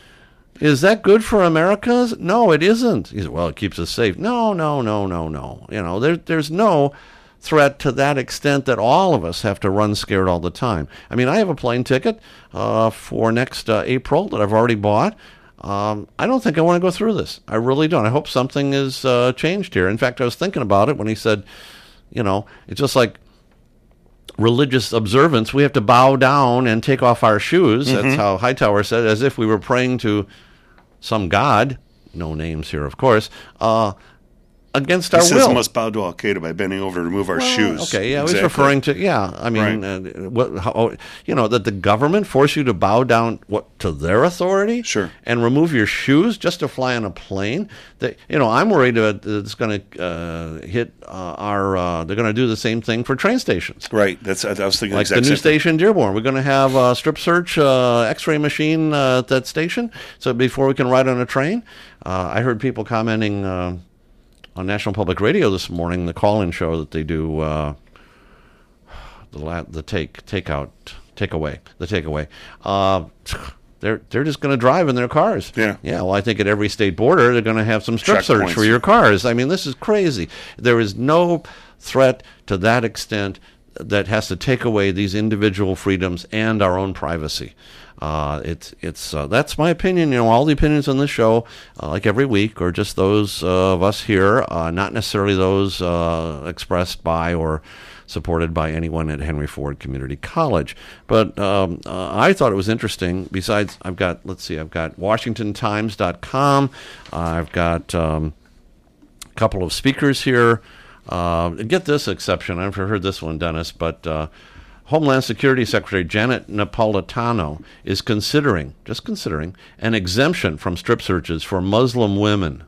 Is that good for America? No, it isn't. He said, well, it keeps us safe. No, no, no, no, no. You know, there, there's no threat to that extent that all of us have to run scared all the time. I mean, I have a plane ticket uh, for next uh, April that I've already bought. Um, I don't think I want to go through this. I really don't. I hope something is uh, changed here. In fact, I was thinking about it when he said, you know, it's just like religious observance. We have to bow down and take off our shoes.
Mm-hmm.
That's how Hightower said, as if we were praying to some god, no names here, of course, uh, against
He
our
says
will.
must bow to Al Qaeda by bending over to remove our shoes.
Okay, yeah,
Exactly.
he's referring to, yeah, I mean,
Right.
uh, what, how, you know, that the government force you to bow down what to their authority,
Sure.
and remove your shoes just to fly on a plane. That, you know, I'm worried that it's going to uh, hit uh, our. Uh, they're going to do the same thing for train stations.
Right. That's I was thinking
Like
exact
the new
same thing.
station in Dearborn. We're going to have a strip search uh, X-ray machine uh, at that station, so before we can ride on a train. Uh, I heard people commenting uh, on National Public Radio this morning, the call-in show that they do, uh, the la- the take takeout takeaway the takeaway. Uh, they're they're just going to drive in their cars.
Yeah.
Yeah. Well, I think at every state border they're going to have some strip search
Checkpoints.
for your cars. I mean, this is crazy. There is no threat to that extent that has to take away these individual freedoms and our own privacy. Uh, it's it's uh, that's my opinion. You know, all the opinions on this show, uh, like every week, are just those uh, of us here, uh, not necessarily those uh, expressed by or supported by anyone at Henry Ford Community College. But um, uh, I thought it was interesting. Besides, I've got let's see, I've got Washington Times dot com. Uh, I've got um, a couple of speakers here. Uh, get this exception. I've heard this one, Dennis, but. Uh, Homeland Security Secretary Janet Napolitano is considering, just considering, an exemption from strip searches for Muslim women.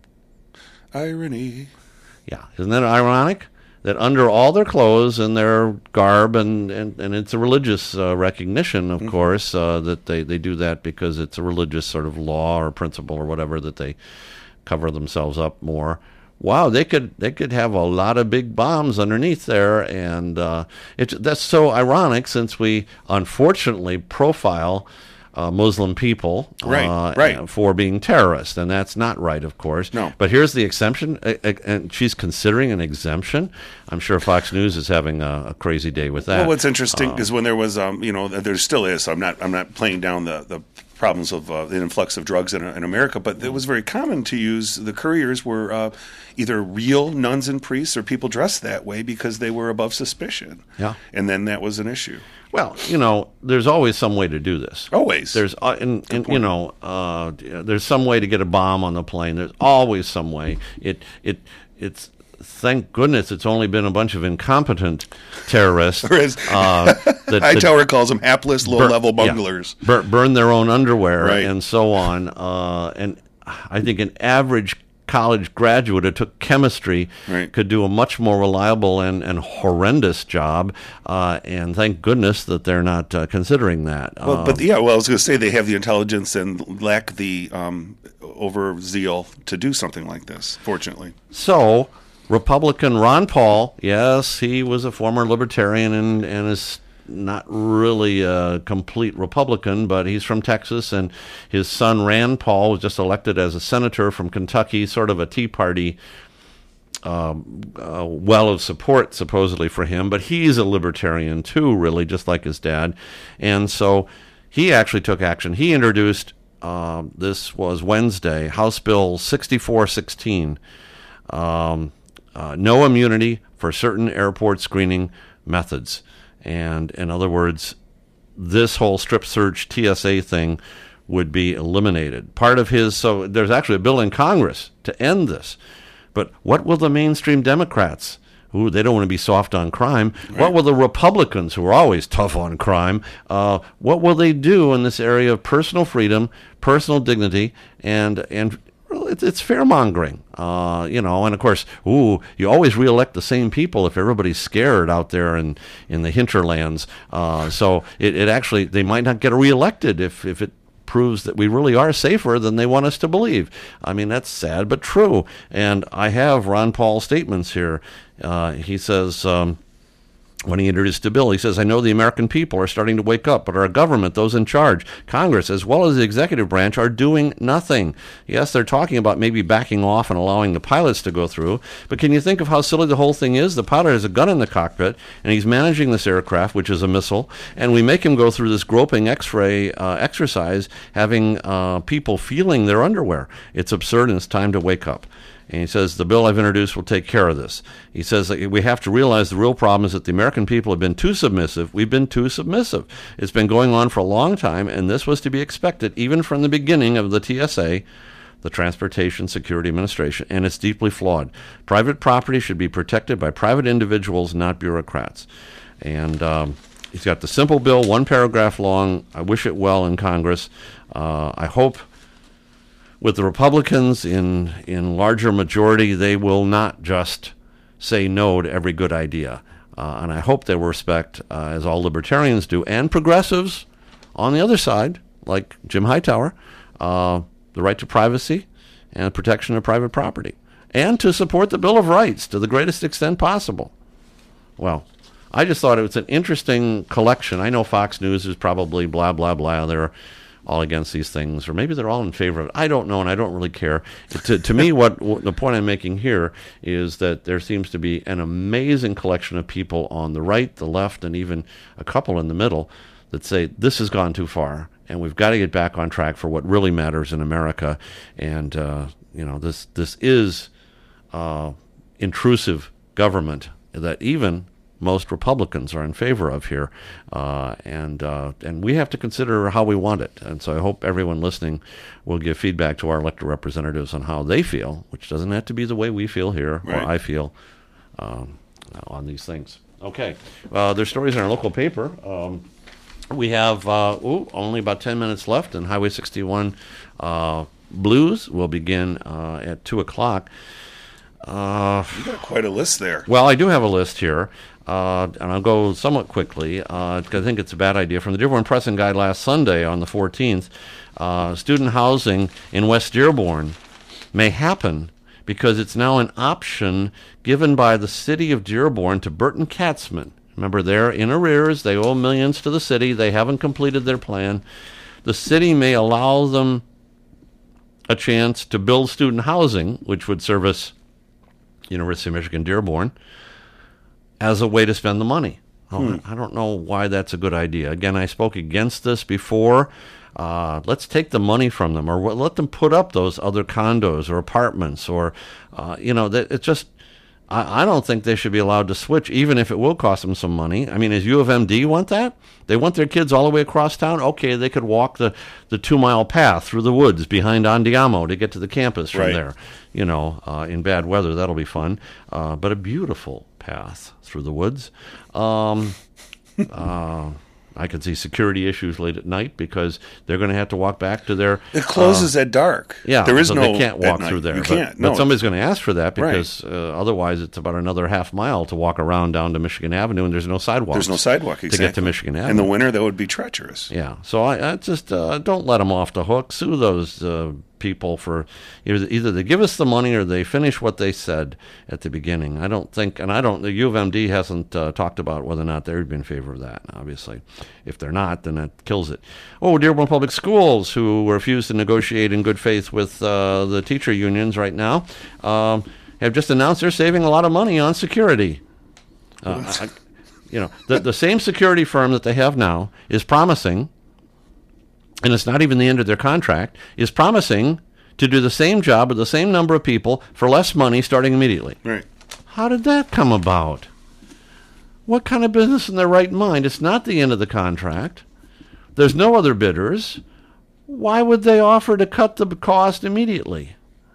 Irony.
Yeah, isn't that ironic? That under all their clothes and their garb, and, and, and it's a religious uh, recognition, of mm-hmm. course, uh, that they, they do that because it's a religious sort of law or principle or whatever, that they cover themselves up more. Wow, they could they could have a lot of big bombs underneath there, and uh, it's that's so ironic since we unfortunately profile uh, Muslim people
right,
uh,
right.
for being terrorists, and that's not right, of course.
No.
But here's the exemption, and she's considering an exemption. I'm sure Fox News is having a, a crazy day with that.
Well, what's interesting
uh,
is when there was, um, you know, there still is. So I'm not I'm not playing down the the problems of uh, the influx of drugs in, in America, but it was very common to use, the couriers were uh, either real nuns and priests or people dressed that way because they were above suspicion.
Yeah.
And then that was an issue.
Well, you know, there's always some way to do this.
Always.
There's, uh, and, and you know, uh, there's some way to get a bomb on the plane. There's always some way. It, it, it's. Thank goodness it's only been a bunch of incompetent terrorists.
Or as
uh, that,
Hightower
that
calls them hapless, low-level bunglers.
Yeah, burn, burn their own underwear
Right.
and so on. Uh, and I think an average college graduate who took chemistry
Right.
could do a much more reliable and, and horrendous job. Uh, and thank goodness that they're not uh, considering that.
Well,
Um,
but yeah, well, I was going to say they have the intelligence and lack the um, over-zeal to do something like this, fortunately.
So, Republican Ron Paul, yes, he was a former libertarian and, and is not really a complete Republican, but he's from Texas, and his son Rand Paul was just elected as a senator from Kentucky, sort of a Tea Party um, uh, well of support, supposedly, for him. But he's a libertarian, too, really, just like his dad. And so he actually took action. He introduced, uh, this was Wednesday, House Bill sixty-four sixteen, um, Uh, no immunity for certain airport screening methods. And in other words, this whole strip search T S A thing would be eliminated. Part of his, so there's actually a bill in Congress to end this. But what will the mainstream Democrats, who they don't want to be soft on crime, right. What will the Republicans, who are always tough on crime, uh, what will they do in this area of personal freedom, personal dignity, and and It's, it's fear-mongering, uh, you know, and of course, ooh, you always reelect the same people if everybody's scared out there in, in the hinterlands. Uh, so it, it actually, they might not get reelected if, if it proves that we really are safer than they want us to believe. I mean, that's sad but true. And I have Ron Paul's statements here. Uh, he says... Um, When he introduced the bill, he says, I know the American people are starting to wake up, but our government, those in charge, Congress, as well as the executive branch, are doing nothing. Yes, they're talking about maybe backing off and allowing the pilots to go through, but can you think of how silly the whole thing is? The pilot has a gun in the cockpit, and he's managing this aircraft, which is a missile, and we make him go through this groping X-ray uh, exercise, having uh, people feeling their underwear. It's absurd, and it's time to wake up. And he says, the bill I've introduced will take care of this. He says that we have to realize the real problem is that the American people have been too submissive. We've been too submissive. It's been going on for a long time, and this was to be expected even from the beginning of the T S A, the Transportation Security Administration, and it's deeply flawed. Private property should be protected by private individuals, not bureaucrats. And um, he's got the simple bill, one paragraph long. I wish it well in Congress. Uh, I hope... With the Republicans in in larger majority, they will not just say no to every good idea. Uh, and I hope they will respect, uh, as all libertarians do, and progressives on the other side, like Jim Hightower, uh, the right to privacy and protection of private property, and to support the Bill of Rights to the greatest extent possible. Well, I just thought it was an interesting collection. I know Fox News is probably blah, blah, blah. They're all against these things, or maybe they're all in favor of it. I don't know, and I don't really care. To, to me, what, what the point I'm making here is that there seems to be an amazing collection of people on the right, the left, and even a couple in the middle that say this has gone too far, and we've got to get back on track for what really matters in America. And uh, you know, this this is uh, intrusive government that even most Republicans are in favor of here, uh, and uh, and we have to consider how we want it. And so I hope everyone listening will give feedback to our elected representatives on how they feel, which doesn't have to be the way we feel here,
right.
or I feel um, on these things. Okay, uh, there's stories in our local paper. Um, we have uh, ooh, only about ten minutes left, and Highway sixty-one uh, Blues will begin uh, at two o'clock. Uh,
you got quite a list there.
Well, I do have a list here. Uh, and I'll go somewhat quickly, uh, because I think it's a bad idea. From the Dearborn Press and Guide last Sunday on the fourteenth, uh, student housing in West Dearborn may happen because it's now an option given by the city of Dearborn to Burton Katzman. Remember, they're in arrears. They owe millions to the city. They haven't completed their plan. The city may allow them a chance to build student housing, which would service University of Michigan Dearborn, as a way to spend the money. Oh, I don't know why that's a good idea. Again, I spoke against this before. Uh, let's take the money from them, or let them put up those other condos or apartments, or, uh, you know, that it's just, I, I don't think they should be allowed to switch, even if it will cost them some money. I mean, does U of M D want that? They want their kids all the way across town? Okay, they could walk the, the two-mile path through the woods behind Andiamo to get to the campus from
Right.
there. You know, uh, in bad weather, that'll be fun. Uh, but a beautiful path through the woods. Um, uh, I could see security issues late at night because they're going to have to walk back to their...
It closes
uh,
at dark.
Yeah,
there is
so
no.
they can't walk
at
through
night.
there.
You
but,
can't.
but
No,
somebody's going to ask for that
Right.
because uh, otherwise it's about another half mile to walk around down to Michigan Avenue, and there's no sidewalk.
there's no sidewalk exactly.
to get to Michigan Avenue.
In the winter, that would be treacherous.
Yeah, so I, I just uh, don't let them off the hook. Sue those uh, people for either, either they give us the money or they finish what they said at the beginning. I don't think, and I don't. The U of M D hasn't uh, talked about whether or not they would be in favor of that. Obviously, if they're not, then that kills it. Oh, Dearborn Public Schools, who refuse to negotiate in good faith with uh, the teacher unions right now, um, have just announced they're saving a lot of money on security. Uh, I, you know, the the same security firm that they have now is promising, and it's not even the end of their contract, is promising to do the same job with the same number of people for less money starting immediately.
Right.
How did that come about? What kind of business in their right mind? It's not the end of the contract. There's no other bidders. Why would they offer to cut the cost immediately?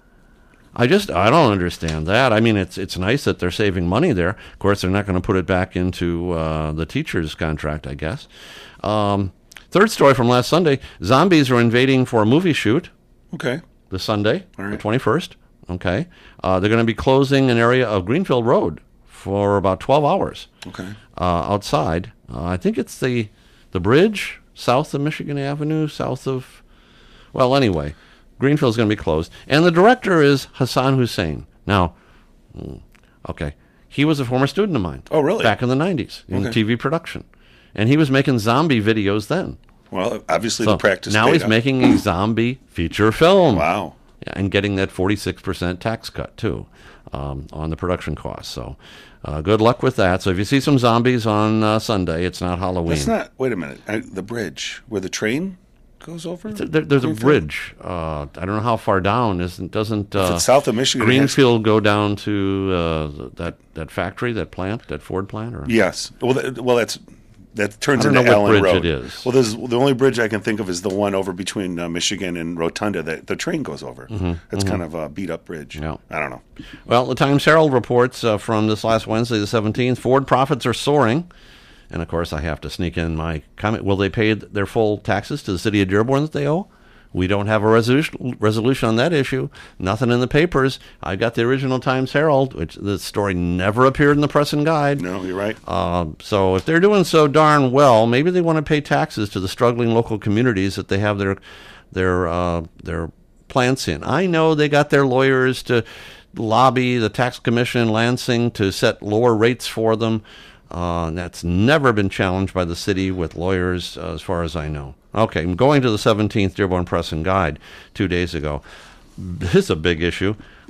I just, I don't understand that. I mean, it's it's nice that they're saving money there. Of course, they're not going to put it back into uh, the teacher's contract, I guess. Um, third story from last Sunday, zombies are invading for a movie shoot
Okay.
this Sunday,
All right.
the twenty-first. Okay. Uh, they're going to be closing an area of Greenfield Road for about twelve hours
Okay.
uh, outside. Uh, I think it's the the bridge south of Michigan Avenue, south of, well, anyway, Greenfield's going to be closed. And the director is Hassan Hussein. Now, mm, okay, he was a former student of mine.
Oh, really?
Back in the nineties in
Okay.
T V production. And he was making zombie videos then.
Well, obviously
So
the practice.
now
paid
he's
off.
making a zombie feature film.
Wow.
Yeah, and getting that forty-six percent tax cut, too, um, on the production costs. So uh, good luck with that. So if you see some zombies on uh, Sunday, it's not Halloween.
That's not. Wait a minute. I, the bridge where the train goes over.
There, there's a
Greenfield?
bridge. Uh, I don't know how far down. Isn't doesn't
If
uh,
it's south of Michigan, it has-
Greenfield go down to uh, that that factory, that plant, that Ford plant? Or
Yes. Well, that, well, that's that turns
I don't
into
know what
Allen
bridge
Road.
it is.
Well, there's the only bridge I can think of is the one over between uh, Michigan and Rotunda that the train goes over. That's kind of a beat up bridge.
Mm-hmm. Yeah.
I don't know.
Well, the Times Herald reports uh, from this last Wednesday, the seventeenth, Ford profits are soaring. And, of course, I have to sneak in my comment. Will they pay their full taxes to the city of Dearborn that they owe? We don't have a resolution, resolution on that issue. Nothing in the papers. I got the original Times Herald, which the story never appeared in the Press and Guide.
No, you're right.
Uh, so if they're doing so darn well, maybe they want to pay taxes to the struggling local communities that they have their their uh, their plants in. I know they got their lawyers to lobby the tax commission in Lansing to set lower rates for them. Uh, and that's never been challenged by the city with lawyers, uh, as far as I know. Okay, I'm going to the seventeenth Dearborn Press and Guide two days ago. This is a big issue.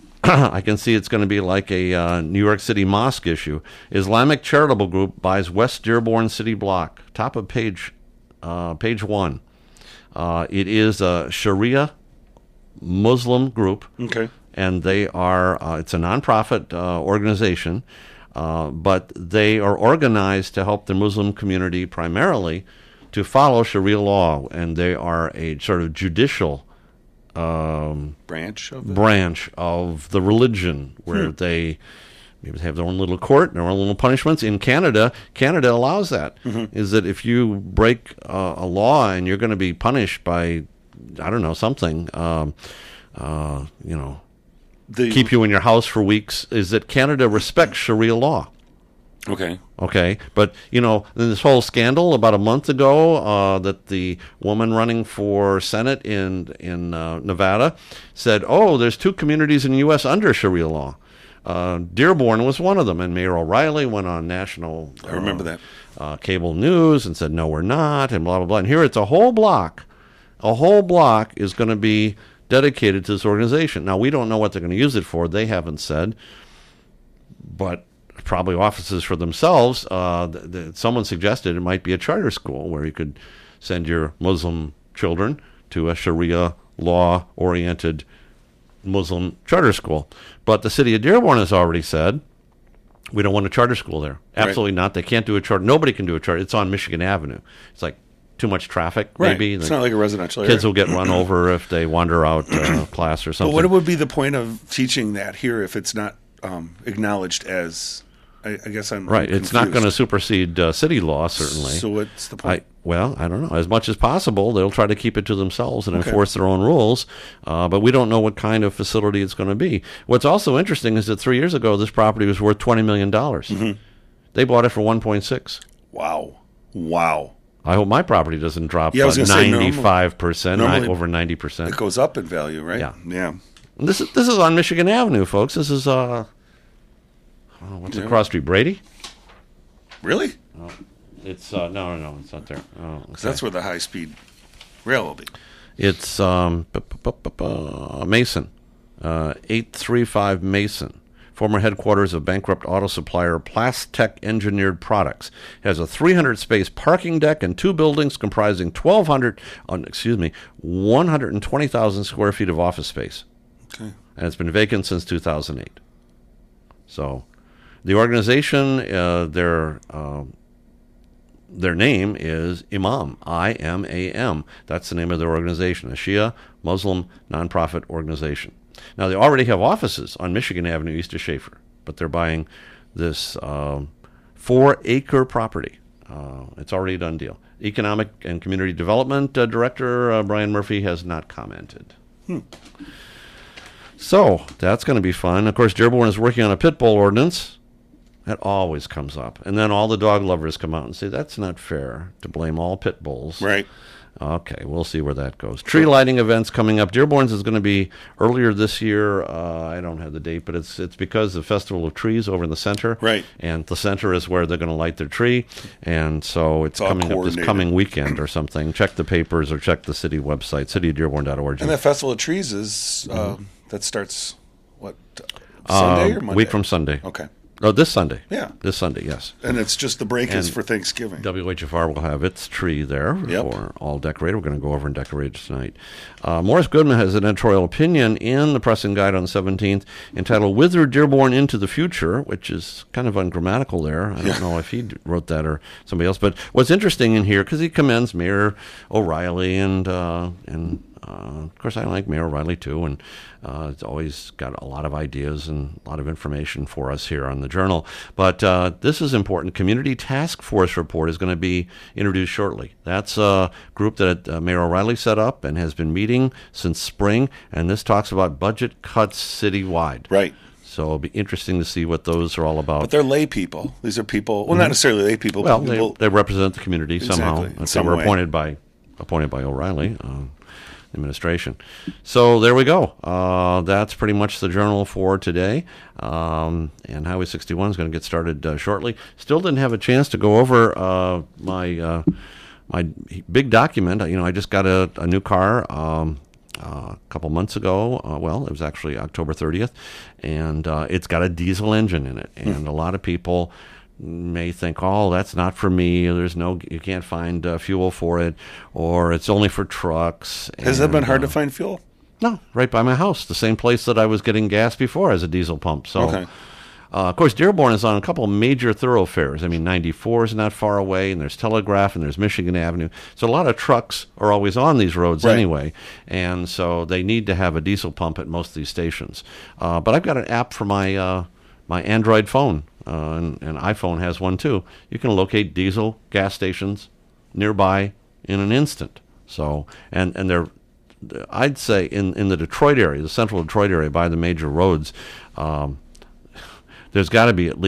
I can see it's going to be like a uh, New York City mosque issue. Islamic Charitable Group buys West Dearborn City Block. Top of page, uh, page one. Uh, it is a Sharia Muslim group.
Okay.
And they are, uh, it's a nonprofit uh, organization, uh, but they are organized to help the Muslim community primarily to follow Sharia law. And they are a sort of judicial um,
branch of it?
branch of the religion where
Hmm.
they maybe have their own little court, their own little punishments. In Canada, Canada allows that.
Mm-hmm.
Is that if you break uh, a law and you're going to be punished by, I don't know, something, um, uh, you know,
The,
keep you in your house for weeks, is that Canada respects Sharia law.
Okay.
Okay, but you know, in this whole scandal about a month ago, uh, that the woman running for Senate in in uh, Nevada said, "Oh, there's two communities in the U S under Sharia law." Uh, Dearborn was one of them, and Mayor O'Reilly went on national
I remember
uh,
that.
uh, cable news and said, "No, we're not," and blah blah blah. And here it's a whole block, a whole block is going to be dedicated to this organization. Now we don't know what they're going to use it for; they haven't said, but probably offices for themselves. Uh, th- th- someone suggested it might be a charter school where you could send your Muslim children to a Sharia law-oriented Muslim charter school. But the city of Dearborn has already said, we don't want a charter school there. Absolutely
Right.
not. They can't do a charter. Nobody can do a charter. It's on Michigan Avenue. It's like too much traffic,
Right.
maybe.
It's
The
not like a residential
kids
area.
will get run over if they wander out uh, class or
But
something.
what would be the point of teaching that here if it's not um, acknowledged as? I, I guess I'm
Right.
I'm
It's not going to
confused.
supersede uh, city law, certainly.
So what's the
I,
point?
well, I don't know. As much as possible, they'll try to keep it to themselves and
Okay.
enforce their own rules. Uh, but we don't know what kind of facility it's going to be. What's also interesting is that three years ago, this property was worth twenty million dollars.
Mm-hmm.
They bought it for one point six.
Wow, wow!
I hope my property doesn't drop
Yeah, I was
uh,
gonna say, normal-
ninety-five percent,
normally
over ninety percent.
It goes up in value, right?
Yeah.
yeah.
And This is this is on Michigan Avenue, folks. This is uh, oh, what's
Yeah.
it, cross street? Brady?
Really?
It's uh, no, no, no, it's not there. Oh,
Because
okay.
that's where the high speed rail will be.
It's um, bu- bu- bu- bu- bu- Mason, uh, eight three five Mason, former headquarters of bankrupt auto supplier Plastech Engineered Products. Has a three hundred space parking deck and two buildings comprising twelve hundred, uh, excuse me, one hundred twenty thousand square feet of office space.
Okay.
And it's been vacant since two thousand eight. So the organization, uh, their uh, their name is Imam, I M A M. That's the name of their organization, a Shia Muslim nonprofit organization. Now, they already have offices on Michigan Avenue east of Schaefer, but they're buying this um, four-acre property. Uh, it's already a done deal. Economic and Community Development uh, Director uh, Brian Murphy has not commented.
Hmm.
So that's going to be fun. Of course, Dearborn is working on a pit bull ordinance. That always comes up. And then all the dog lovers come out and say, that's not fair to blame all pit bulls.
Right.
Okay, we'll see where that goes. Tree lighting events coming up. Dearborn's is going to be earlier this year. Uh, I don't have the date, but it's it's because of the Festival of Trees over in the center.
Right.
And the center is where they're going to light their tree. And so it's,
It's all
coming up this
coordinated.
coming weekend or something. Check the papers or check the city website, city of dearborn dot org.
And the Festival of Trees is uh, that starts what Sunday or
Uh,
Monday?
week from Sunday.
Okay.
Oh, this Sunday.
Yeah.
This Sunday, yes.
And it's just the break is
And
for Thanksgiving.
W H F R will have its tree there
Yep.
for all decorated. We're going to go over and decorate it tonight. Uh, Morris Goodman has an editorial opinion in the Press and Guide on the seventeenth entitled Whither Dearborn into the Future, which is kind of ungrammatical there. I don't
Yeah.
know if he d- wrote that or somebody else. But what's interesting in here, because he commends Mayor O'Reilly and, uh, and uh, of course, I like Mayor O'Reilly too, and uh, it's always got a lot of ideas and a lot of information for us here on the Journal. But uh, this is important. Community Task Force report is going to be introduced shortly. That's a group that uh, Mayor O'Reilly set up and has been meeting since spring, and this talks about budget cuts citywide.
Right.
So it'll be interesting to see what those are all about.
But they're lay people. These are people, well, not necessarily lay people,
well,
but
they,
people.
they represent the community somehow.
Exactly, in
They
some
were
way.
appointed by appointed by O'Reilly. Uh, administration. So there we go. Uh, that's pretty much the Journal for today. Um, and Highway sixty-one is going to get started uh, shortly. Still didn't have a chance to go over uh, my uh, my big document. You know, I just got a, a new car um, uh, a couple months ago. Uh, well, it was actually October thirtieth, and uh, it's got a diesel engine in it. And a lot of people may think, oh, that's not for me. There's no, you can't find uh, fuel for it, or it's only for trucks.
Has that been
And,
hard
uh,
to find fuel?
No, right by my house, the same place that I was getting gas before as a diesel pump. So,
Okay.
uh, of course, Dearborn is on a couple of major thoroughfares. I mean, ninety-four is not far away, and there's Telegraph, and there's Michigan Avenue. So a lot of trucks are always on these roads
Right.
anyway, and so they need to have a diesel pump at most of these stations. Uh, but I've got an app for my uh, my Android phone, uh, and, and iPhone has one too. You can locate diesel gas stations nearby in an instant. So, and and they're, I'd say in, in the Detroit area, the central Detroit area by the major roads, um, there's got to be at least